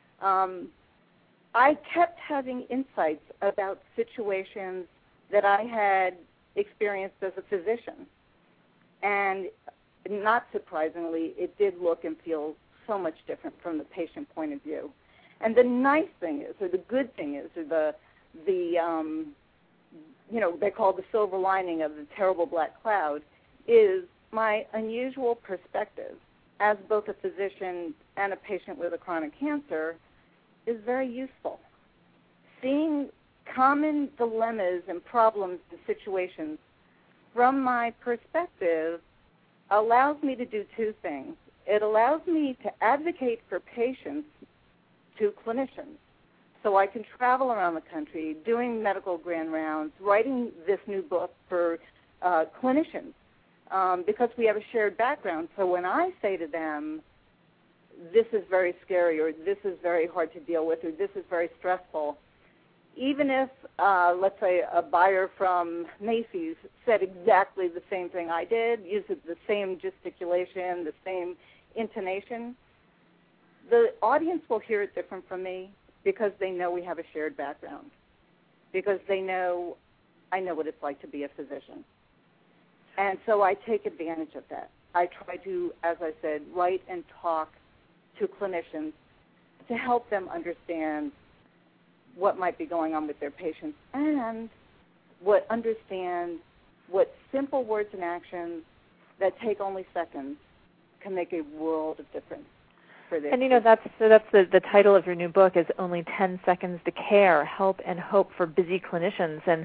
I kept having insights about situations that I had experienced as a physician. And not surprisingly, it did look and feel so much different from the patient point of view. And the nice thing is, or the good thing is, or the they call the silver lining of the terrible black cloud, is my unusual perspective as both a physician and a patient with a chronic cancer is very useful. Seeing common dilemmas and problems and situations from my perspective allows me to do two things. It allows me to advocate for patients to clinicians. So I can travel around the country doing medical grand rounds, writing this new book for clinicians because we have a shared background. So when I say to them, this is very scary, or this is very hard to deal with, or this is very stressful, even if, let's say, a buyer from Macy's said exactly the same thing I did, used the same gesticulation, the same intonation, the audience will hear it different from me because they know we have a shared background, because they know I know what it's like to be a physician. And so I take advantage of that. I try to, as I said, write and talk to clinicians to help them understand what might be going on with their patients and understand what simple words and actions that take only seconds can make a world of difference. for this. And that's the title of your new book is Only 10 Seconds to Care, Help and Hope for Busy Clinicians. And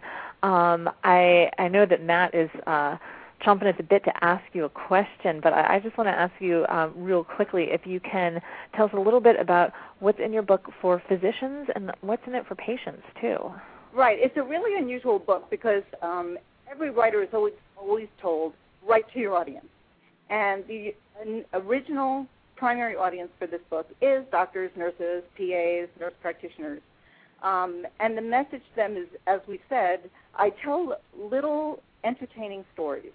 I know that Matt is chomping at the bit to ask you a question, but I just want to ask you real quickly if you can tell us a little bit about what's in your book for physicians and what's in it for patients too. Right. It's a really unusual book because every writer is always told, write to your audience. And the original primary audience for this book is doctors, nurses, PAs, nurse practitioners. And the message to them is, as we said, I tell little entertaining stories,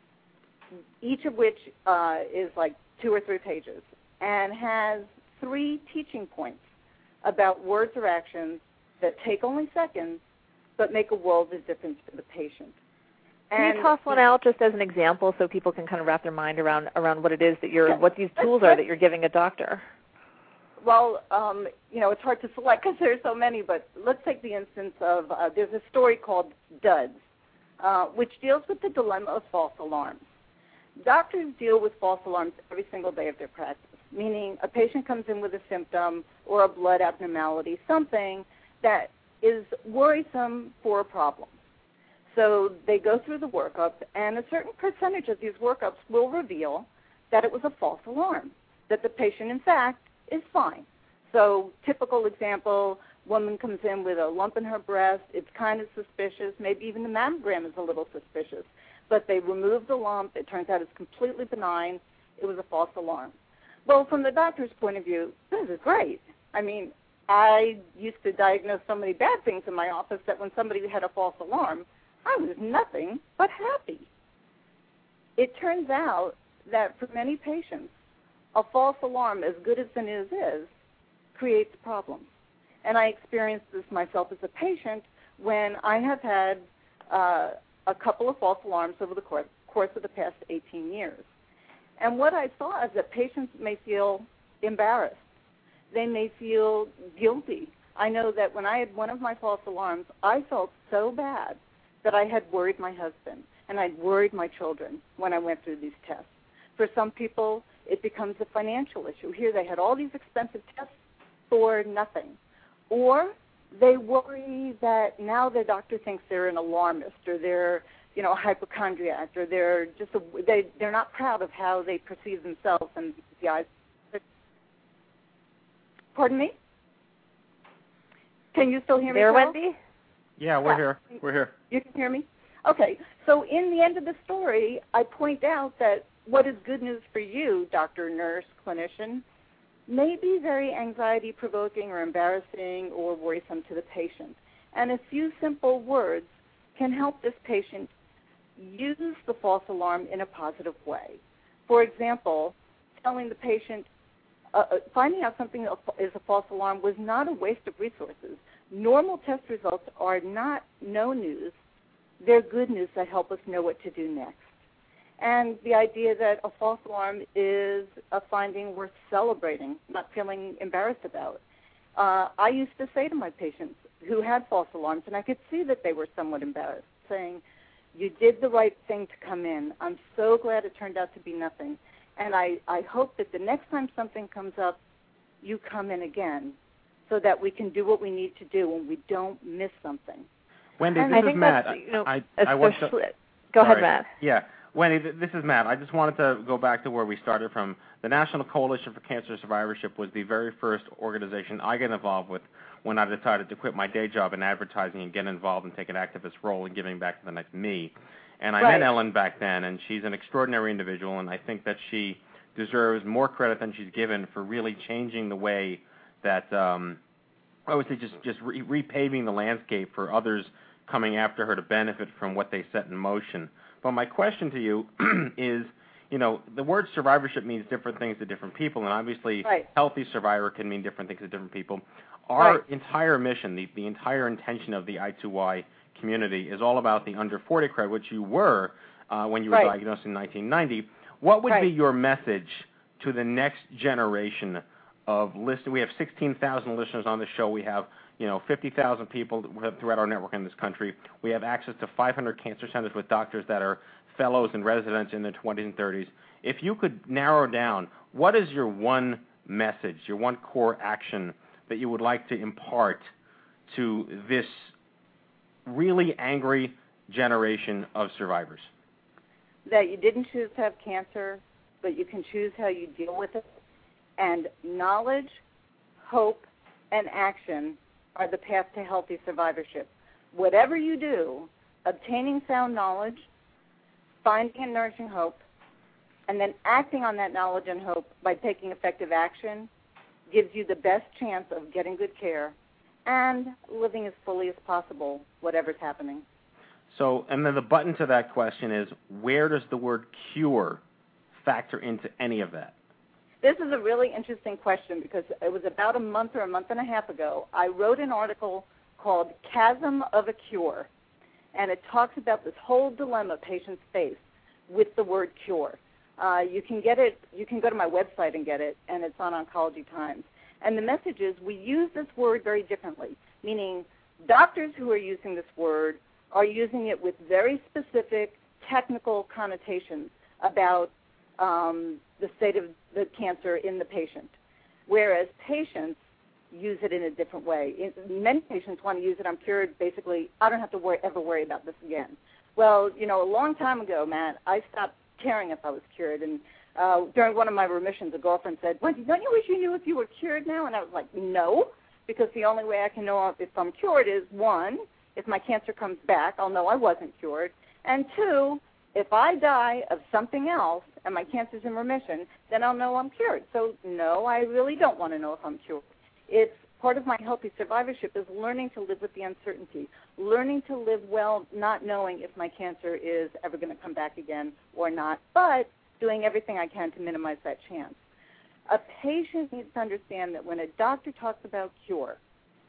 each of which is like 2 or 3 pages, and has 3 teaching points about words or actions that take only seconds but make a world of difference for the patient. Can you toss one out just as an example so people can kind of wrap their mind around what it is that what these tools are that you're giving a doctor? Well, it's hard to select because there's so many, but let's take the instance of there's a story called Duds, which deals with the dilemma of false alarms. Doctors deal with false alarms every single day of their practice, meaning a patient comes in with a symptom or a blood abnormality, something that is worrisome for a problem. So they go through the workup, and a certain percentage of these workups will reveal that it was a false alarm, that the patient, in fact, is fine. So typical example, woman comes in with a lump in her breast. It's kind of suspicious. Maybe even the mammogram is a little suspicious. But they remove the lump. It turns out it's completely benign. It was a false alarm. Well, from the doctor's point of view, this is great. I mean, I used to diagnose so many bad things in my office that when somebody had a false alarm, I was nothing but happy. It turns out that for many patients, a false alarm, as good as the news is, creates problems. And I experienced this myself as a patient when I have had a couple of false alarms over the course of the past 18 years. And what I saw is that patients may feel embarrassed. They may feel guilty. I know that when I had one of my false alarms, I felt so bad that I had worried my husband and I'd worried my children when I went through these tests. For some people, it becomes a financial issue. Here they had all these expensive tests for nothing. Or they worry that now their doctor thinks they're an alarmist or they're, a hypochondriac, or they're not proud of how they perceive themselves and the eyes. Pardon me? Can you still hear me? There, Wendy? Yeah, we're here. We're here. You can hear me? Okay. So in the end of the story, I point out that what is good news for you, doctor, nurse, clinician, may be very anxiety-provoking or embarrassing or worrisome to the patient. And a few simple words can help this patient use the false alarm in a positive way. For example, telling the patient, finding out something is a false alarm was not a waste of resources. Normal test results are not no news. They're good news that help us know what to do next. And the idea that a false alarm is a finding worth celebrating, not feeling embarrassed about. I used to say to my patients who had false alarms, and I could see that they were somewhat embarrassed, saying, you did the right thing to come in. I'm so glad it turned out to be nothing. And I hope that the next time something comes up, you come in again so that we can do what we need to do and we don't miss something. Wendy, this is Matt. Go ahead, Matt. Yeah. Wendy, this is Matt. I just wanted to go back to where we started from. The National Coalition for Cancer Survivorship was the very first organization I got involved with when I decided to quit my day job in advertising and get involved and take an activist role in giving back to the next me. And I met Ellen back then, and she's an extraordinary individual, and I think that she deserves more credit than she's given for really changing the way that, I would say just repaving the landscape for others coming after her to benefit from what they set in motion. But my question to you is, the word survivorship means different things to different people, and obviously healthy survivor can mean different things to different people. Our entire mission, the entire intention of the I2Y community is all about the under 40 crowd, which you were when you were diagnosed in 1990. What would be your message to the next generation of listeners? We have 16,000 listeners on the show. We have 50,000 people throughout our network in this country. We have access to 500 cancer centers with doctors that are fellows and residents in their 20s and 30s. If you could narrow down, what is your one message, your one core action that you would like to impart to this really angry generation of survivors? That you didn't choose to have cancer, but you can choose how you deal with it. And knowledge, hope, and action are the path to healthy survivorship. Whatever you do, obtaining sound knowledge, finding and nourishing hope, and then acting on that knowledge and hope by taking effective action gives you the best chance of getting good care and living as fully as possible, whatever's happening. So, and then the button to that question is, where does the word cure factor into any of that? This is a really interesting question because it was about a month or a month and a half ago. I wrote an article called Chasm of a Cure, and it talks about this whole dilemma patients face with the word cure. You can get it. You can go to my website and get it, and it's on Oncology Times. And the message is we use this word very differently, meaning doctors who are using this word are using it with very specific technical connotations about the state of the cancer in the patient, whereas patients use it in a different way. Many patients want to use it, I'm cured, basically, I don't have to ever worry about this again. Well, you know, a long time ago, Matt, I stopped caring if I was cured, and during one of my remissions, a girlfriend said, "Wendy, don't you wish you knew if you were cured now?" And I was like, no, because the only way I can know if I'm cured is, one, if my cancer comes back, I'll know I wasn't cured, and two, if I die of something else and my cancer's in remission, then I'll know I'm cured. So, no, I really don't want to know if I'm cured. It's part of my healthy survivorship is learning to live with the uncertainty, learning to live well, not knowing if my cancer is ever going to come back again or not, but doing everything I can to minimize that chance. A patient needs to understand that when a doctor talks about cure,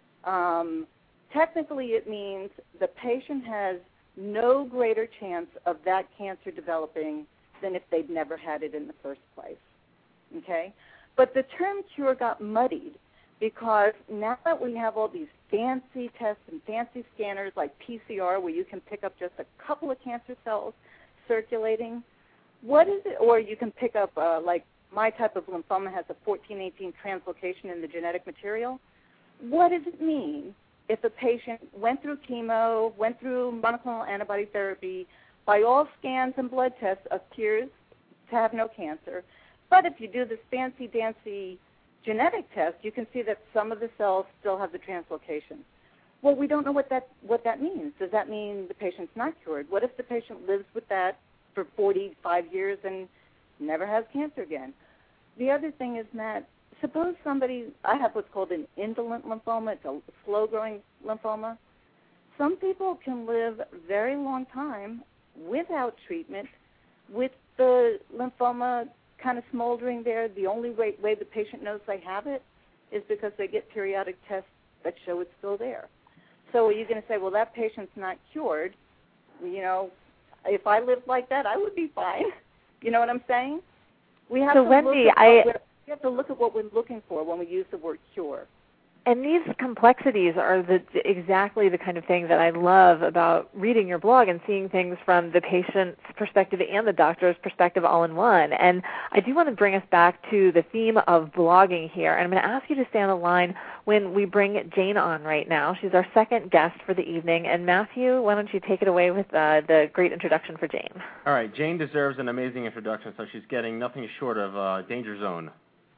technically it means the patient has no greater chance of that cancer developing than if they'd never had it in the first place, okay? But the term cure got muddied because now that we have all these fancy tests and fancy scanners like PCR where you can pick up just a couple of cancer cells circulating, what is it? Or you can pick up, like my type of lymphoma has a 1418 translocation in the genetic material. What does it mean if a patient went through chemo, went through monoclonal antibody therapy, by all scans and blood tests appears to have no cancer, but if you do this fancy-dancy genetic test, you can see that some of the cells still have the translocation. Well, we don't know what that means. Does that mean the patient's not cured? What if the patient lives with that for 45 years and never has cancer again? The other thing is, Matt, suppose I have what's called an indolent lymphoma. It's a slow-growing lymphoma. Some people can live a very long time without treatment with the lymphoma kind of smoldering there. The only way the patient knows they have it is because they get periodic tests that show it's still there. So are you going to say, well, that patient's not cured? You know, if I lived like that, I would be fine. You know what I'm saying? We have we have to look at what we're looking for when we use the word cure. And these complexities are exactly the kind of thing that I love about reading your blog and seeing things from the patient's perspective and the doctor's perspective all in one. And I do want to bring us back to the theme of blogging here. And I'm going to ask you to stay on the line when we bring Jane on right now. She's our second guest for the evening. And Matthew, why don't you take it away with the great introduction for Jane? All right. Jane deserves an amazing introduction, so she's getting nothing short of Danger Zone.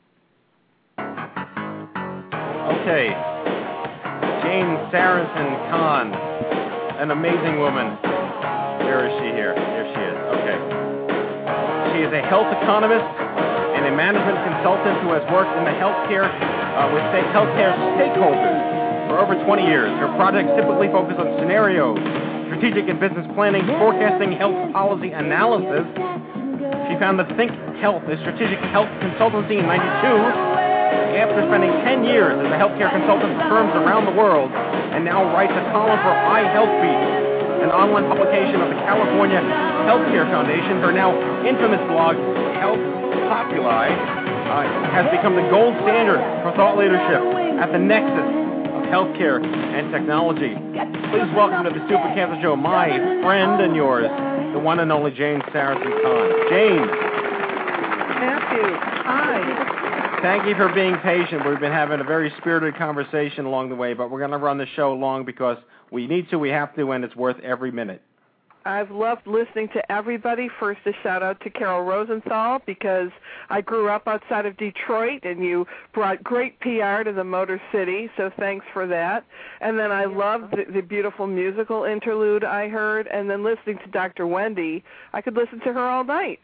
Okay, Jane Sarasohn-Kahn, an amazing woman. Where is she here? Here she is. Okay. She is a health economist and a management consultant who has worked in the healthcare with healthcare stakeholders for over 20 years. Her projects typically focus on scenario, strategic and business planning, forecasting, health policy analysis. She founded Think Health, a strategic health consultancy in '92. After spending 10 years as a healthcare consultant for firms around the world, and now writes a column for iHealthBeat, an online publication of the California Healthcare Foundation. Her now infamous blog, Health Populi, has become the gold standard for thought leadership at the nexus of healthcare and technology. Please welcome to the Stupid Cancer Show my friend and yours, the one and only Jane Sarasohn-Kahn. Jane. Matthew, hi. Thank you for being patient. We've been having a very spirited conversation along the way, but we're going to run the show long because we need to, we have to, and it's worth every minute. I've loved listening to everybody. First, a shout-out to Carol Rosenthal, because I grew up outside of Detroit, and you brought great PR to the Motor City, so thanks for that. And then I loved the beautiful musical interlude I heard, and then listening to Dr. Wendy, I could listen to her all night.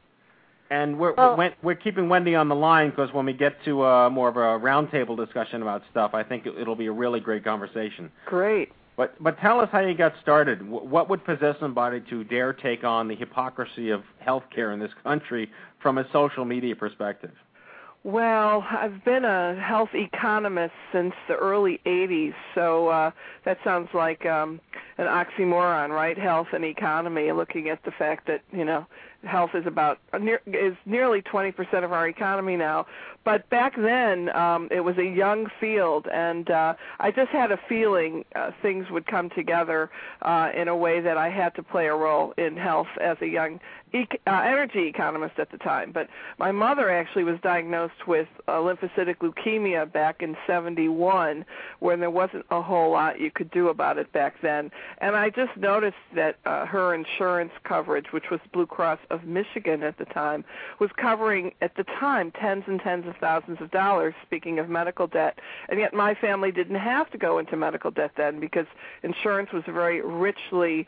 And we're keeping Wendy on the line because when we get to more of a roundtable discussion about stuff, I think it'll be a really great conversation. Great. But tell us how you got started. What would possess somebody to dare take on the hypocrisy of healthcare in this country from a social media perspective? Well, I've been a health economist since the early 80s, so that sounds like an oxymoron, right? Health and economy, looking at the fact that, health is nearly 20% of our economy now. But back then, it was a young field, and I just had a feeling things would come together in a way that I had to play a role in health as a young energy economist at the time. But my mother actually was diagnosed with lymphocytic leukemia back in 1971, when there wasn't a whole lot you could do about it back then. And I just noticed that her insurance coverage, which was Blue Cross of Michigan at the time, was covering, at the time, tens and tens of thousands of dollars, speaking of medical debt. And yet my family didn't have to go into medical debt then, because insurance was very richly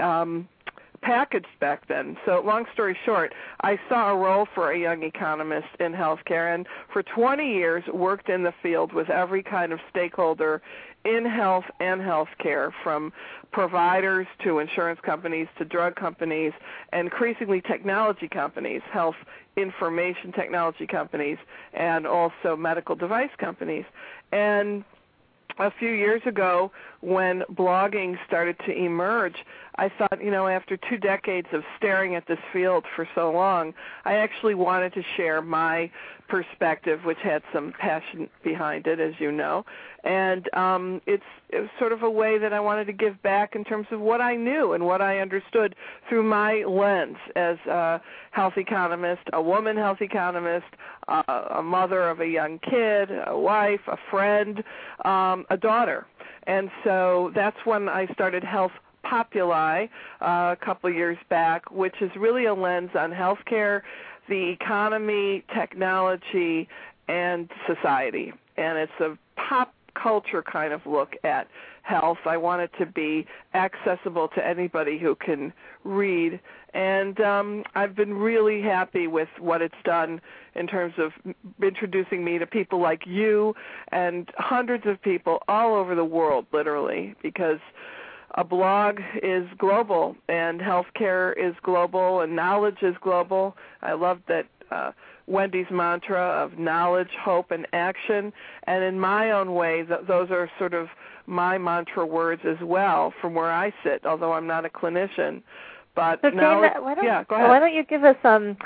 packaged back then. So long story short, I saw a role for a young economist in healthcare, and for 20 years worked in the field with every kind of stakeholder in health and healthcare, from providers to insurance companies to drug companies, and increasingly technology companies, health information technology companies, and also medical device companies. And a few years ago, when blogging started to emerge, I thought, after 2 decades of staring at this field for so long, I actually wanted to share my perspective, which had some passion behind it, as you know. And it was sort of a way that I wanted to give back in terms of what I knew and what I understood through my lens as a health economist, a woman health economist, a mother of a young kid, a wife, a friend, a daughter. And so that's when I started Health Populi a couple of years back, which is really a lens on healthcare, the economy, technology, and society. And it's a pop culture kind of look at health. I want it to be accessible to anybody who can read. And I've been really happy with what it's done in terms of introducing me to people like you and hundreds of people all over the world, literally, because a blog is global, and healthcare is global, and knowledge is global. I love that Wendy's mantra of knowledge, hope, and action. And in my own way, those are sort of my mantra words as well from where I sit, although I'm not a clinician. But so knowledge, Jane, why don't you give us an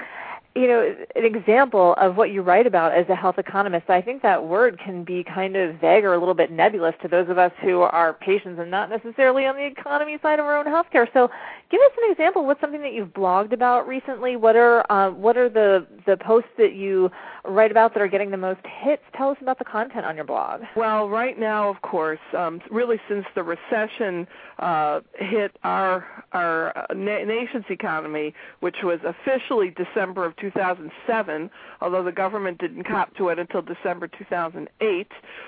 example of what you write about as a health economist? I think that word can be kind of vague or a little bit nebulous to those of us who are patients and not necessarily on the economy side of our own healthcare. So give us an example. What's something that you've blogged about recently? What are the posts that you write about that are getting the most hits? Tell us about the content on your blog. Well, right now, of course, really since the recession hit our nation's economy, which was officially December of 2007, although the government didn't cop to it until December 2008.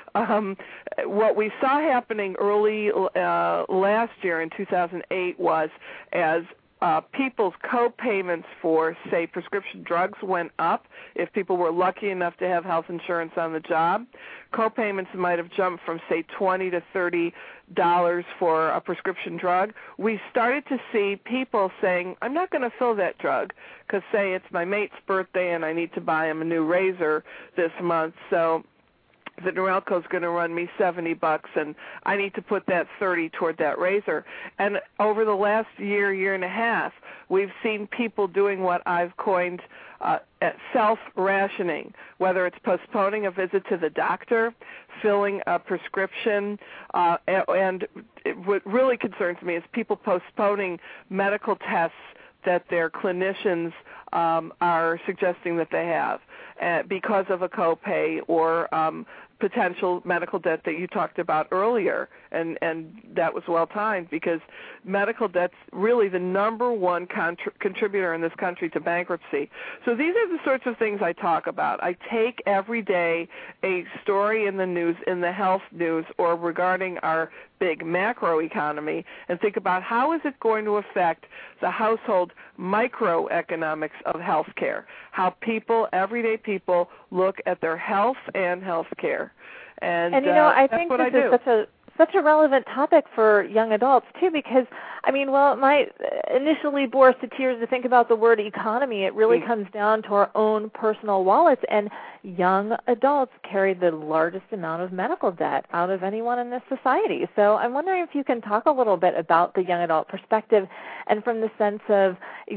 What we saw happening early last year in 2008 was as people's co-payments for, say, prescription drugs went up. If people were lucky enough to have health insurance on the job, co-payments might have jumped from, say, $20 to $30 for a prescription drug. We started to see people saying, I'm not going to fill that drug because, say, it's my mate's birthday and I need to buy him a new razor this month, so the Norelco's going to run me $70, and I need to put that $30 toward that razor. And over the last year and a half, we've seen people doing what I've coined self-rationing, whether it's postponing a visit to the doctor, filling a prescription, and what really concerns me is people postponing medical tests that their clinicians are suggesting that they have because of a copay or potential medical debt that you talked about earlier, and that was well timed because medical debt's really the number one contributor in this country to bankruptcy. So these are the sorts of things I talk about. I take every day a story in the news, in the health news, or regarding our big macro economy, and think about how is it going to affect the household microeconomics of healthcare, how people, everyday people, look at their health and healthcare. And I think this is such a relevant topic for young adults too, because it might initially bore us to tears to think about the word economy. It really comes down to our own personal wallets, and young adults carry the largest amount of medical debt out of anyone in this society. So I'm wondering if you can talk a little bit about the young adult perspective, and from the sense of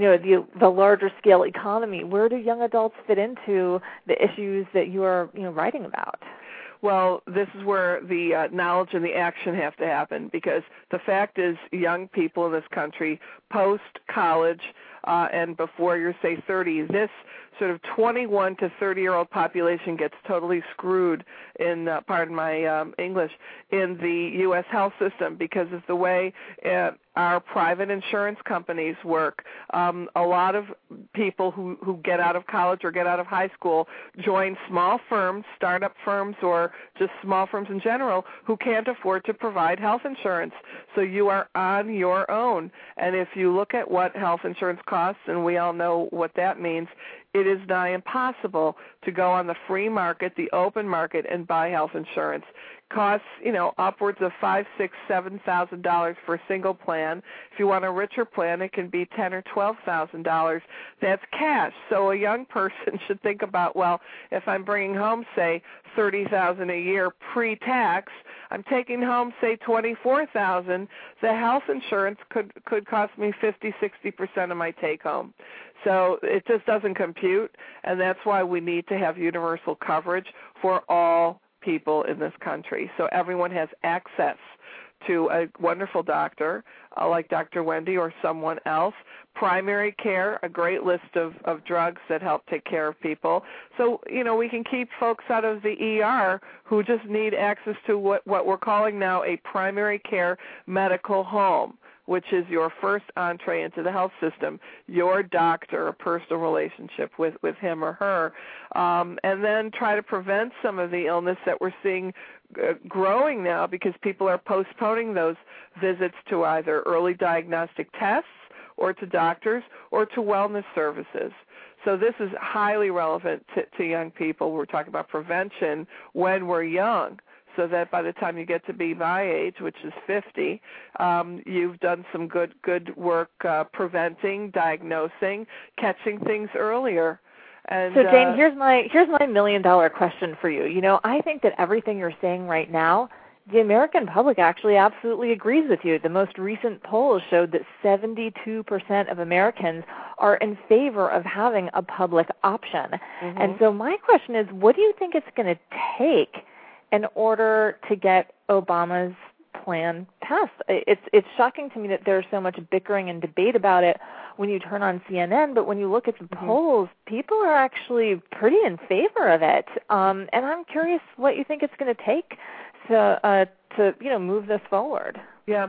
the larger scale economy, where do young adults fit into the issues that you are writing about? Well, this is where the knowledge and the action have to happen, because the fact is young people in this country, post-college and before you're, say, 30, this sort of 21 to 30-year-old population gets totally screwed in, pardon my English, in the U.S. health system because of the way our private insurance companies work. A lot of people who get out of college or get out of high school join small firms, startup firms, or just small firms in general who can't afford to provide health insurance. So you are on your own. And if you look at what health insurance costs, and we all know what that means, it is nigh impossible to go on the free market, the open market, and buy health insurance. Costs, upwards of $5,000, $6,000, $7,000 for a single plan. If you want a richer plan, it can be $10,000 or $12,000. That's cash. So a young person should think about, well, if I'm bringing home, say, $30,000 a year pre-tax, I'm taking home, say, $24,000. The health insurance could cost me 50-60% of my take-home. So it just doesn't compute, and that's why we need to have universal coverage for all people in this country, so everyone has access to a wonderful doctor like Dr. Wendy or someone else, primary care, a great list of drugs that help take care of people. So, we can keep folks out of the ER who just need access to what we're calling now a primary care medical home, which is your first entree into the health system, your doctor, a personal relationship with him or her, and then try to prevent some of the illness that we're seeing growing now because people are postponing those visits to either early diagnostic tests or to doctors or to wellness services. So this is highly relevant to young people. We're talking about prevention when we're young, so that by the time you get to be my age, which is 50, you've done some good work preventing, diagnosing, catching things earlier. And, so, Jane, here's my $1 million question for you. I think that everything you're saying right now, the American public actually absolutely agrees with you. The most recent polls showed that 72% of Americans are in favor of having a public option. Mm-hmm. And so my question is, what do you think it's going to take in order to get Obama's plan passed? It's shocking to me that there's so much bickering and debate about it when you turn on CNN, but when you look at the polls, people are actually pretty in favor of it. And I'm curious what you think it's going to take to move this forward. Yeah,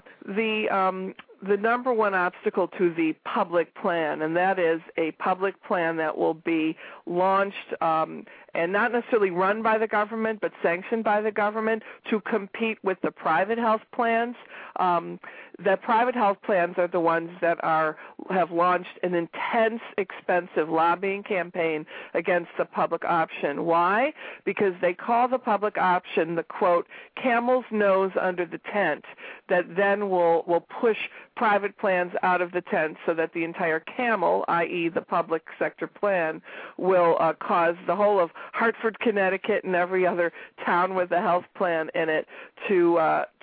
the number one obstacle to the public plan, and that is a public plan that will be launched and not necessarily run by the government, but sanctioned by the government to compete with the private health plans. The private health plans are the ones that have launched an intense, expensive lobbying campaign against the public option. Why? Because they call the public option the, quote, camel's nose under the tent, that then will push private plans out of the tent so that the entire camel, i.e. the public sector plan, will cause the whole of Hartford, Connecticut, and every other town with a health plan in it to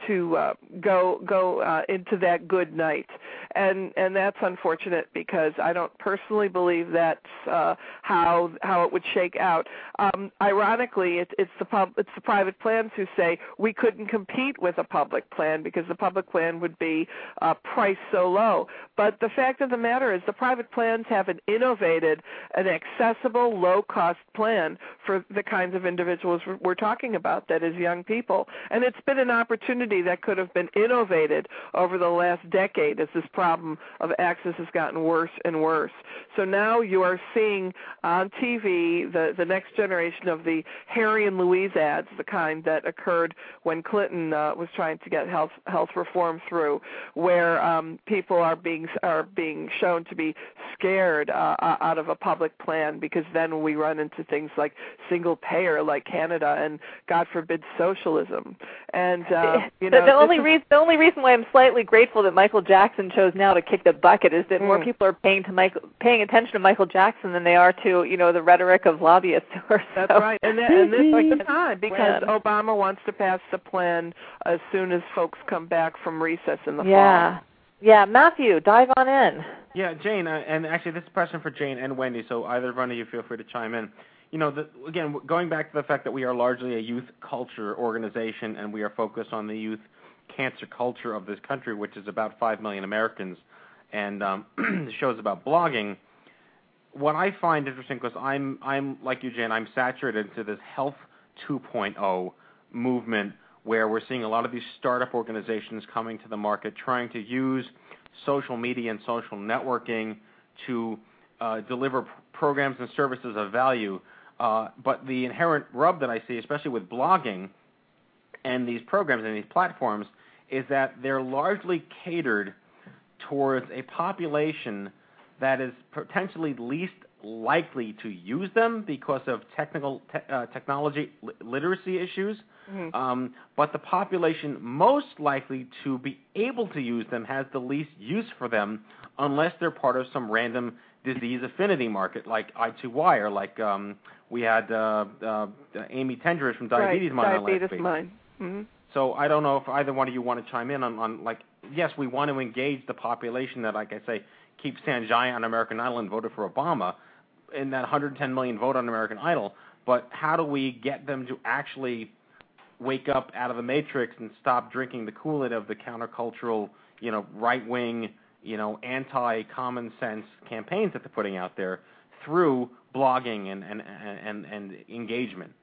go into that good night. And that's unfortunate because I don't personally believe that's how it would shake out. Ironically, it's the private plans who say we couldn't compete with a public plan because the public plan would be priced so low. But the fact of the matter is the private plans haven't innovated an accessible, low-cost plan for the kinds of individuals we're talking about, that is young people. And it's been an opportunity that could have been innovated over the last decade as this problem of access has gotten worse and worse. So now you are seeing on TV the next generation of the Harry and Louise ads, the kind that occurred when Clinton was trying to get health reform through, where people are being shown to be scared out of a public plan, because then we run into things like single payer, like Canada, and God forbid socialism. And the only reason why I'm slightly grateful that Michael Jackson chose now to kick the bucket is that more people are paying attention to Michael Jackson than they are to the rhetoric of lobbyists. That's right, and this is the time, because Obama wants to pass the plan as soon as folks come back from recess in the fall. Yeah, Matthew, dive on in. Yeah, Jane, and actually this is a question for Jane and Wendy, so either one of you feel free to chime in. Again, going back to the fact that we are largely a youth culture organization, and we are focused on the youth cancer culture of this country, which is about 5 million Americans, and the show is about blogging. What I find interesting, because I'm like you, Jane, I'm saturated into this Health 2.0 movement, where we're seeing a lot of these startup organizations coming to the market trying to use social media and social networking to deliver programs and services of value. But the inherent rub that I see, especially with blogging and these programs and these platforms, is that they're largely catered towards a population that is potentially least likely to use them because of technology literacy issues. Mm-hmm. But the population most likely to be able to use them has the least use for them, unless they're part of some random disease affinity market like I2Y, or like we had Amy Tendrich from Diabetes Mind last week. Mm-hmm. So I don't know if either one of you want to chime in on like, yes, we want to engage the population that, like I say, keeps Sanjay on American Idol and voted for Obama in that 110 million vote on American Idol, but how do we get them to actually wake up out of the matrix and stop drinking the Kool-Aid of the countercultural, right-wing, anti-common sense campaigns that they're putting out there through blogging and engagement?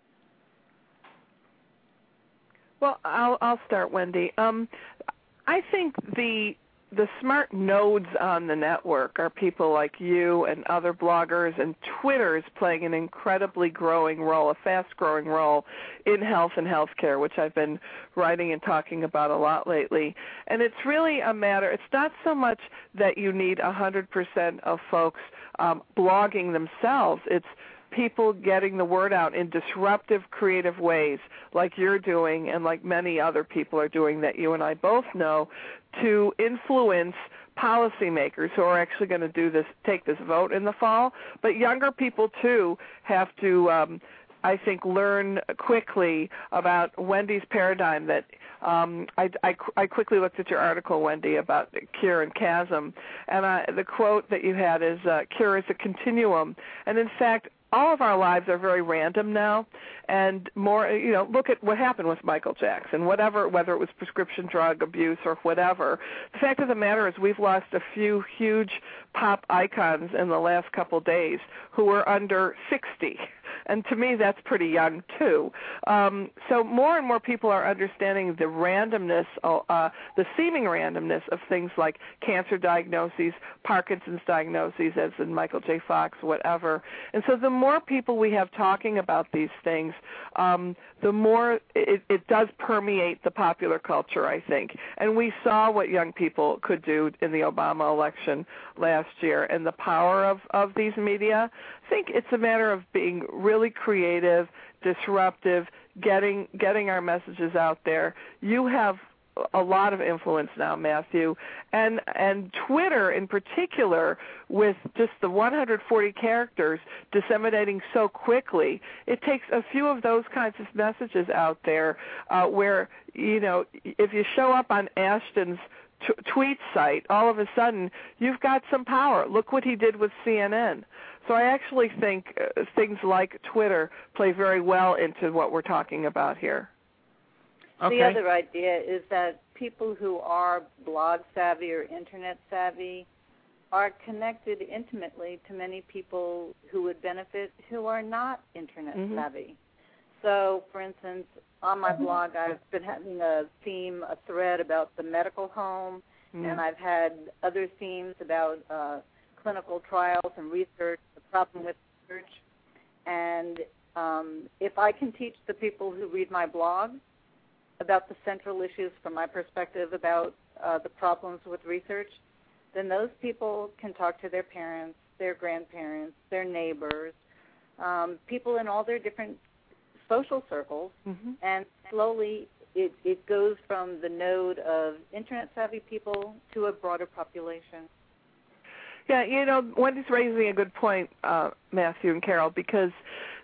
Well, I'll start, Wendy. I think the smart nodes on the network are people like you and other bloggers, and Twitter is playing an incredibly growing role, a fast-growing role in health and healthcare, which I've been writing and talking about a lot lately. And it's really a matter, it's not so much that you need 100% of folks blogging themselves. It's people getting the word out in disruptive, creative ways like you're doing and like many other people are doing that you and I both know, to influence policymakers who are actually going to take this vote in the fall. But younger people, too, have to, I think, learn quickly about Wendy's paradigm. That I quickly looked at your article, Wendy, about cure and chasm, and the quote that you had is, cure is a continuum. And in fact, all of our lives are very random now, and more, look at what happened with Michael Jackson, whether it was prescription drug abuse or whatever. The fact of the matter is we've lost a few huge pop icons in the last couple days who were under 60. And to me, that's pretty young, too. So more and more people are understanding the randomness, the seeming randomness of things like cancer diagnoses, Parkinson's diagnoses, as in Michael J. Fox, whatever. And so the more people we have talking about these things, the more it does permeate the popular culture, I think. And we saw what young people could do in the Obama election last year, and the power of these media. I think it's a matter of being really creative, disruptive, getting our messages out there. You have a lot of influence now, Matthew, and Twitter in particular, with just the 140 characters disseminating so quickly, it takes a few of those kinds of messages out there where, if you show up on Ashton's tweet site, all of a sudden you've got some power. Look what he did with CNN. So I actually think things like Twitter play very well into what we're talking about here. Okay. The other idea is that people who are blog savvy or internet savvy are connected intimately to many people who would benefit who are not internet savvy. So, for instance, on my blog, I've been having a thread about the medical home, and I've had other themes about clinical trials and research, the problem with research. And if I can teach the people who read my blog about the central issues from my perspective about the problems with research, then those people can talk to their parents, their grandparents, their neighbors, people in all their different social circles, and slowly it goes from the node of internet-savvy people to a broader population. Yeah, you know, Wendy's raising a good point, Matthew and Carol, because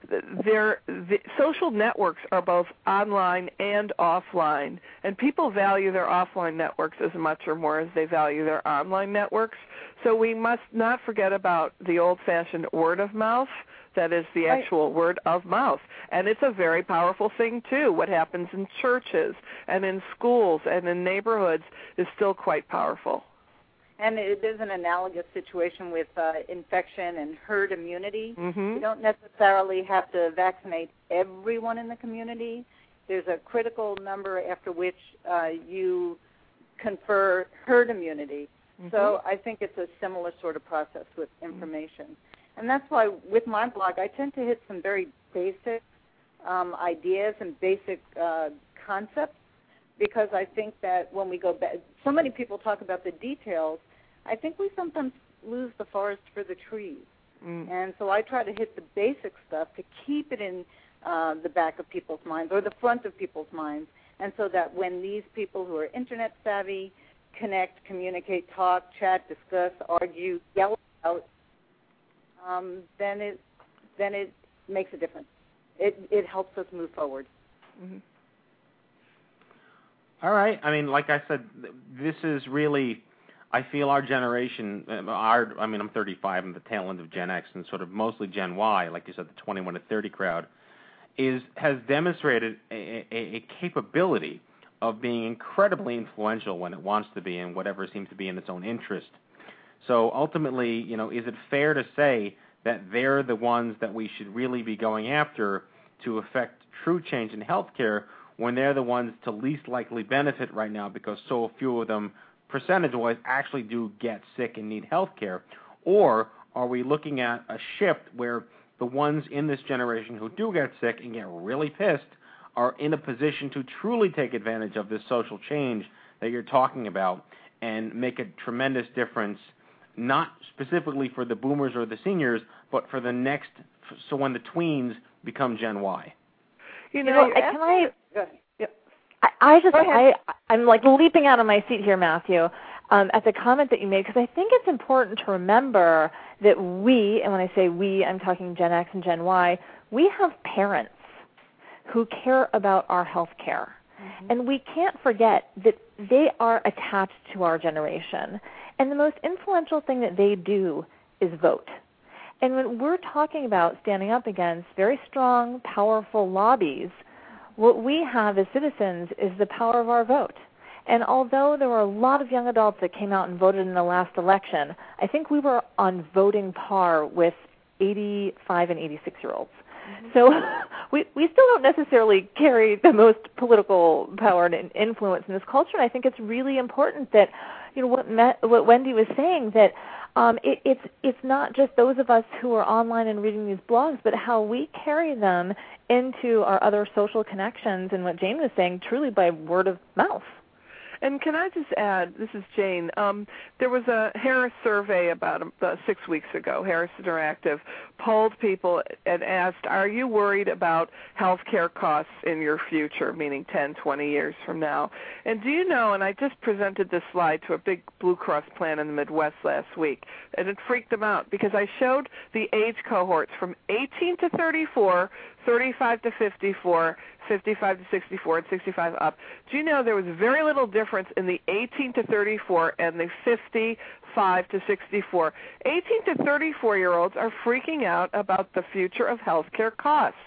the social networks are both online and offline, and people value their offline networks as much or more as they value their online networks. So we must not forget about the old-fashioned word of mouth. That is the actual word of mouth. And it's a very powerful thing, too. What happens in churches and in schools and in neighborhoods is still quite powerful. And there's an analogous situation with infection and herd immunity. You don't necessarily have to vaccinate everyone in the community. There's a critical number after which you confer herd immunity. So I think it's a similar sort of process with information. And that's why with my blog, I tend to hit some very basic ideas and basic concepts, because I think that when we go back, so many people talk about the details, I think we sometimes lose the forest for the trees. And so I try to hit the basic stuff to keep it in the back of people's minds or the front of people's minds, and so that when these people who are internet savvy connect, communicate, talk, chat, discuss, argue, yell out, then it makes a difference. It helps us move forward. All right. I mean, like I said, this is really, I feel our generation, I'm 35, I'm the tail end of Gen X, and sort of mostly Gen Y, like you said, the 21 to 30 crowd, has demonstrated a capability of being incredibly influential when it wants to be and whatever seems to be in its own interest. So ultimately, you know, is it fair to say that they're the ones that we should really be going after to affect true change in healthcare when they're the ones to least likely benefit right now because so few of them, percentage-wise, actually do get sick and need healthcare? Or are we looking at a shift where the ones in this generation who do get sick and get really pissed are in a position to truly take advantage of this social change that you're talking about and make a tremendous difference, not specifically for the boomers or the seniors, but for the next, so when the tweens become Gen Y? I'm like leaping out of my seat here, Matthew, at the comment that you made, because I think it's important to remember that we, and when I say we, I'm talking Gen X and Gen Y, we have parents who care about our health care. And we can't forget that they are attached to our generation. And the most influential thing that they do is vote. And when we're talking about standing up against very strong, powerful lobbies, what we have as citizens is the power of our vote. And although there were a lot of young adults that came out and voted in the last election, I think we were on voting par with 85 and 86-year-olds. So we still don't necessarily carry the most political power and influence in this culture. And I think it's really important that, you know, what Wendy was saying, that it's not just those of us who are online and reading these blogs, but how we carry them into our other social connections, and what Jane was saying, truly by word of mouth. And can I just add, this is Jane, there was a Harris survey about 6 weeks ago. Harris Interactive polled people and asked, are you worried about health care costs in your future, meaning 10, 20 years from now? And do you know, and I just presented this slide to a big Blue Cross plan in the Midwest last week, and it freaked them out because I showed the age cohorts from 18 to 34, 35 to 54, 55 to 64, and 65 up. Do you know there was very little difference in the 18 to 34 and the 55 to 64? 18 to 34-year-olds are freaking out about the future of healthcare costs.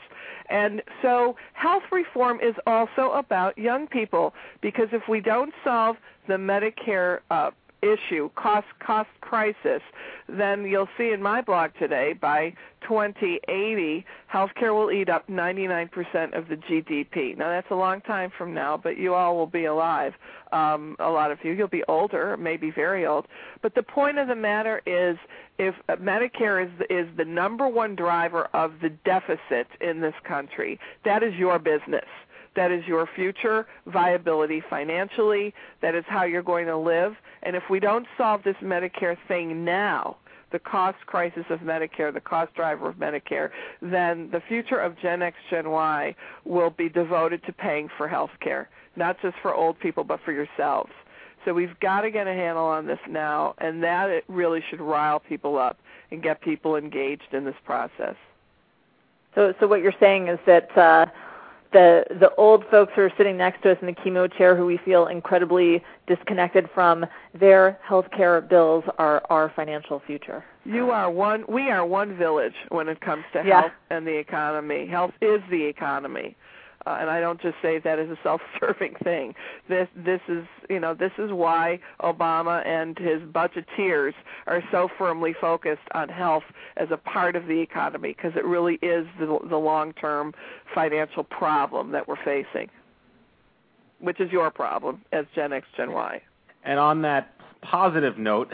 And so health reform is also about young people, because if we don't solve the Medicare issue, cost crisis, then you'll see in my blog today, by 2080, healthcare will eat up 99% of the GDP. Now, that's a long time from now, but you all will be alive. A lot of you. You'll be older, maybe very old. But the point of the matter is, if Medicare is the number one driver of the deficit in this country, that is your business. That is your future viability financially. That is how you're going to live. And if we don't solve this Medicare thing now, the cost crisis of Medicare, the cost driver of Medicare, then the future of Gen X, Gen Y will be devoted to paying for health care, not just for old people, but for yourselves. So we've got to get a handle on this now, and that it really should rile people up and get people engaged in this process. So what you're saying is that the old folks who are sitting next to us in the chemo chair, who we feel incredibly disconnected from, their health care bills are our financial future. We are one village when it comes to health and the economy. Health is the economy. And I don't just say that as a self-serving thing. This is why Obama and his budgeteers are so firmly focused on health as a part of the economy, because it really is the long-term financial problem that we're facing, which is your problem as Gen X, Gen Y. And on that positive note,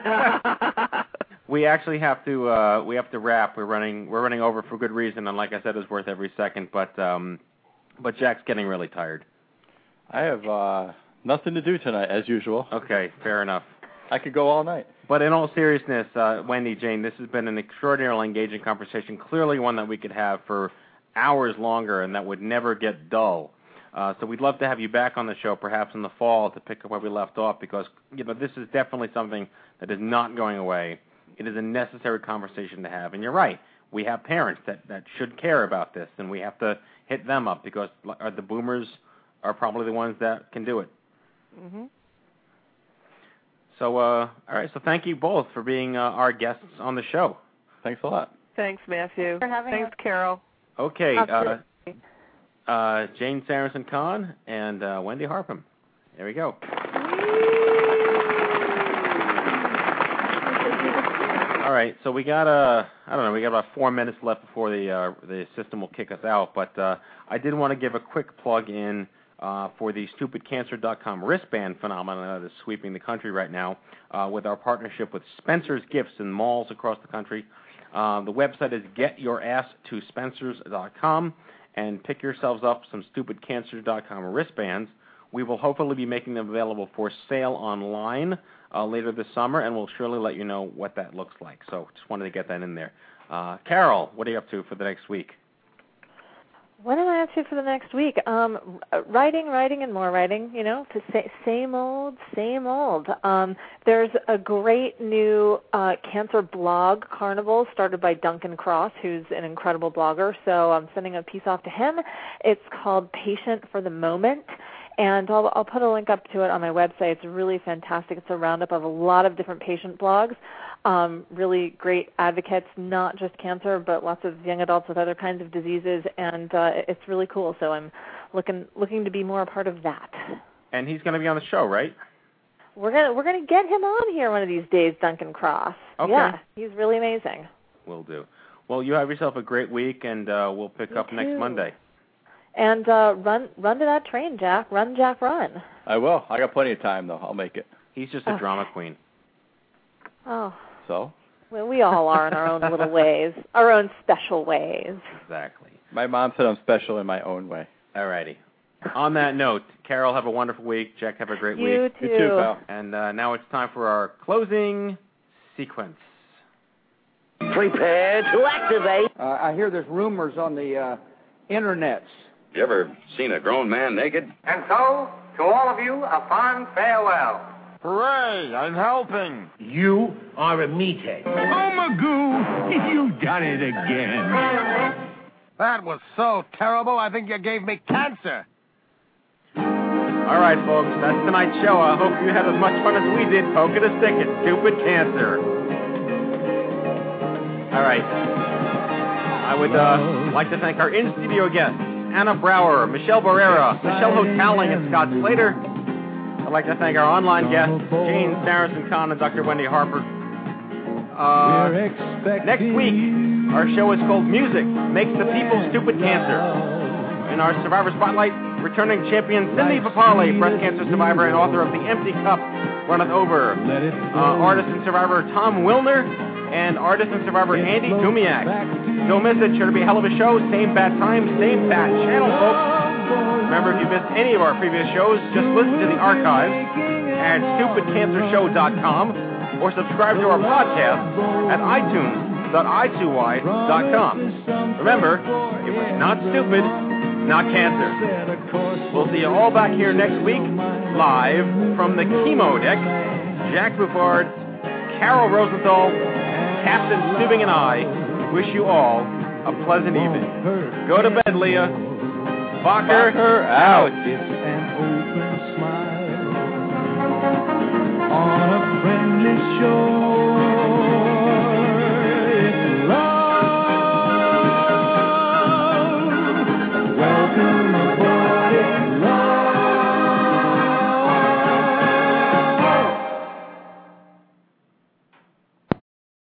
we actually have to wrap. We're running over for good reason, and like I said, it's worth every second. But Jack's getting really tired. I have nothing to do tonight, as usual. Okay, fair enough. I could go all night. But in all seriousness, Wendy, Jane, this has been an extraordinarily engaging conversation, clearly one that we could have for hours longer and that would never get dull. So we'd love to have you back on the show, perhaps in the fall, to pick up where we left off, because this is definitely something that is not going away. It is a necessary conversation to have. And you're right. We have parents that should care about this, and we have to hit them up, because the boomers are probably the ones that can do it. Mm-hmm. So, all right. So thank you both for being our guests on the show. Thanks a lot. Thanks, Matthew. For having Thanks, us. Carol. Okay. Jane Sarenson-Kahn and Wendy Harpham. There we go. All right, so we got we got about 4 minutes left before the system will kick us out. But I did want to give a quick plug in for the StupidCancer.com wristband phenomenon that is sweeping the country right now, with our partnership with Spencer's Gifts in malls across the country. The website is getyourasstospencers.com, and pick yourselves up some StupidCancer.com wristbands. We will hopefully be making them available for sale online later this summer, and we'll surely let you know what that looks like. So just wanted to get that in there. Carol, what are you up to for the next week? What am I up to for the next week? Writing, and more writing, same old. There's a great new cancer blog carnival started by Duncan Cross, who's an incredible blogger, so I'm sending a piece off to him. It's called Patient for the Moment, and I'll put a link up to it on my website. It's really fantastic. It's a roundup of a lot of different patient blogs, really great advocates, not just cancer, but lots of young adults with other kinds of diseases, and it's really cool. So I'm looking to be more a part of that. And he's going to be on the show, right? We're gonna get him on here one of these days, Duncan Cross. Okay. Yeah, he's really amazing. Will do. Well, you have yourself a great week, and we'll pick up next Monday. And run to that train, Jack. Run, Jack, run. I will. I got plenty of time, though. I'll make it. He's just a drama queen. Oh. So? Well, we all are in our own little ways, our own special ways. Exactly. My mom said I'm special in my own way. All righty. On that note, Carol, have a wonderful week. Jack, have a great week. You too. You too, pal. And now it's time for our closing sequence. Prepare to activate. I hear there's rumors on the internets. You ever seen a grown man naked? And so, to all of you, a fond farewell. Hooray, I'm helping. You are a meathead. Oh, Magoo, you've done it again. That was so terrible, I think you gave me cancer. All right, folks, that's tonight's show. I hope you had as much fun as we did poking a stick at stupid cancer. All right. I would like to thank our in-studio guests, Anna Brower, Michelle Barrera, Michelle Hotaling, and Scott Slater. I'd like to thank our online guests, Jane Saracen-Kahn and Dr. Wendy Harper. Next week, our show is called Music Makes the People Stupid Cancer. In our Survivor Spotlight, returning champion Cindy Papale, breast cancer survivor and author of The Empty Cup Runneth Over. Artist and survivor Tom Wilner, and artist and survivor Andy Dumiak. Don't miss it. Sure to be a hell of a show. Same bad time, same bad channel, folks. Remember, if you missed any of our previous shows, just listen to the archives at stupidcancershow.com or subscribe to our podcast at itunes.i2y.com. Remember, it was not stupid, not cancer. We'll see you all back here next week, live from the chemo deck. Jack Buffard, Carol Rosenthal, Captain Stubing, and I wish you all a pleasant evening. Go to bed, Leah. Bacher out. It's an open smile on a friendly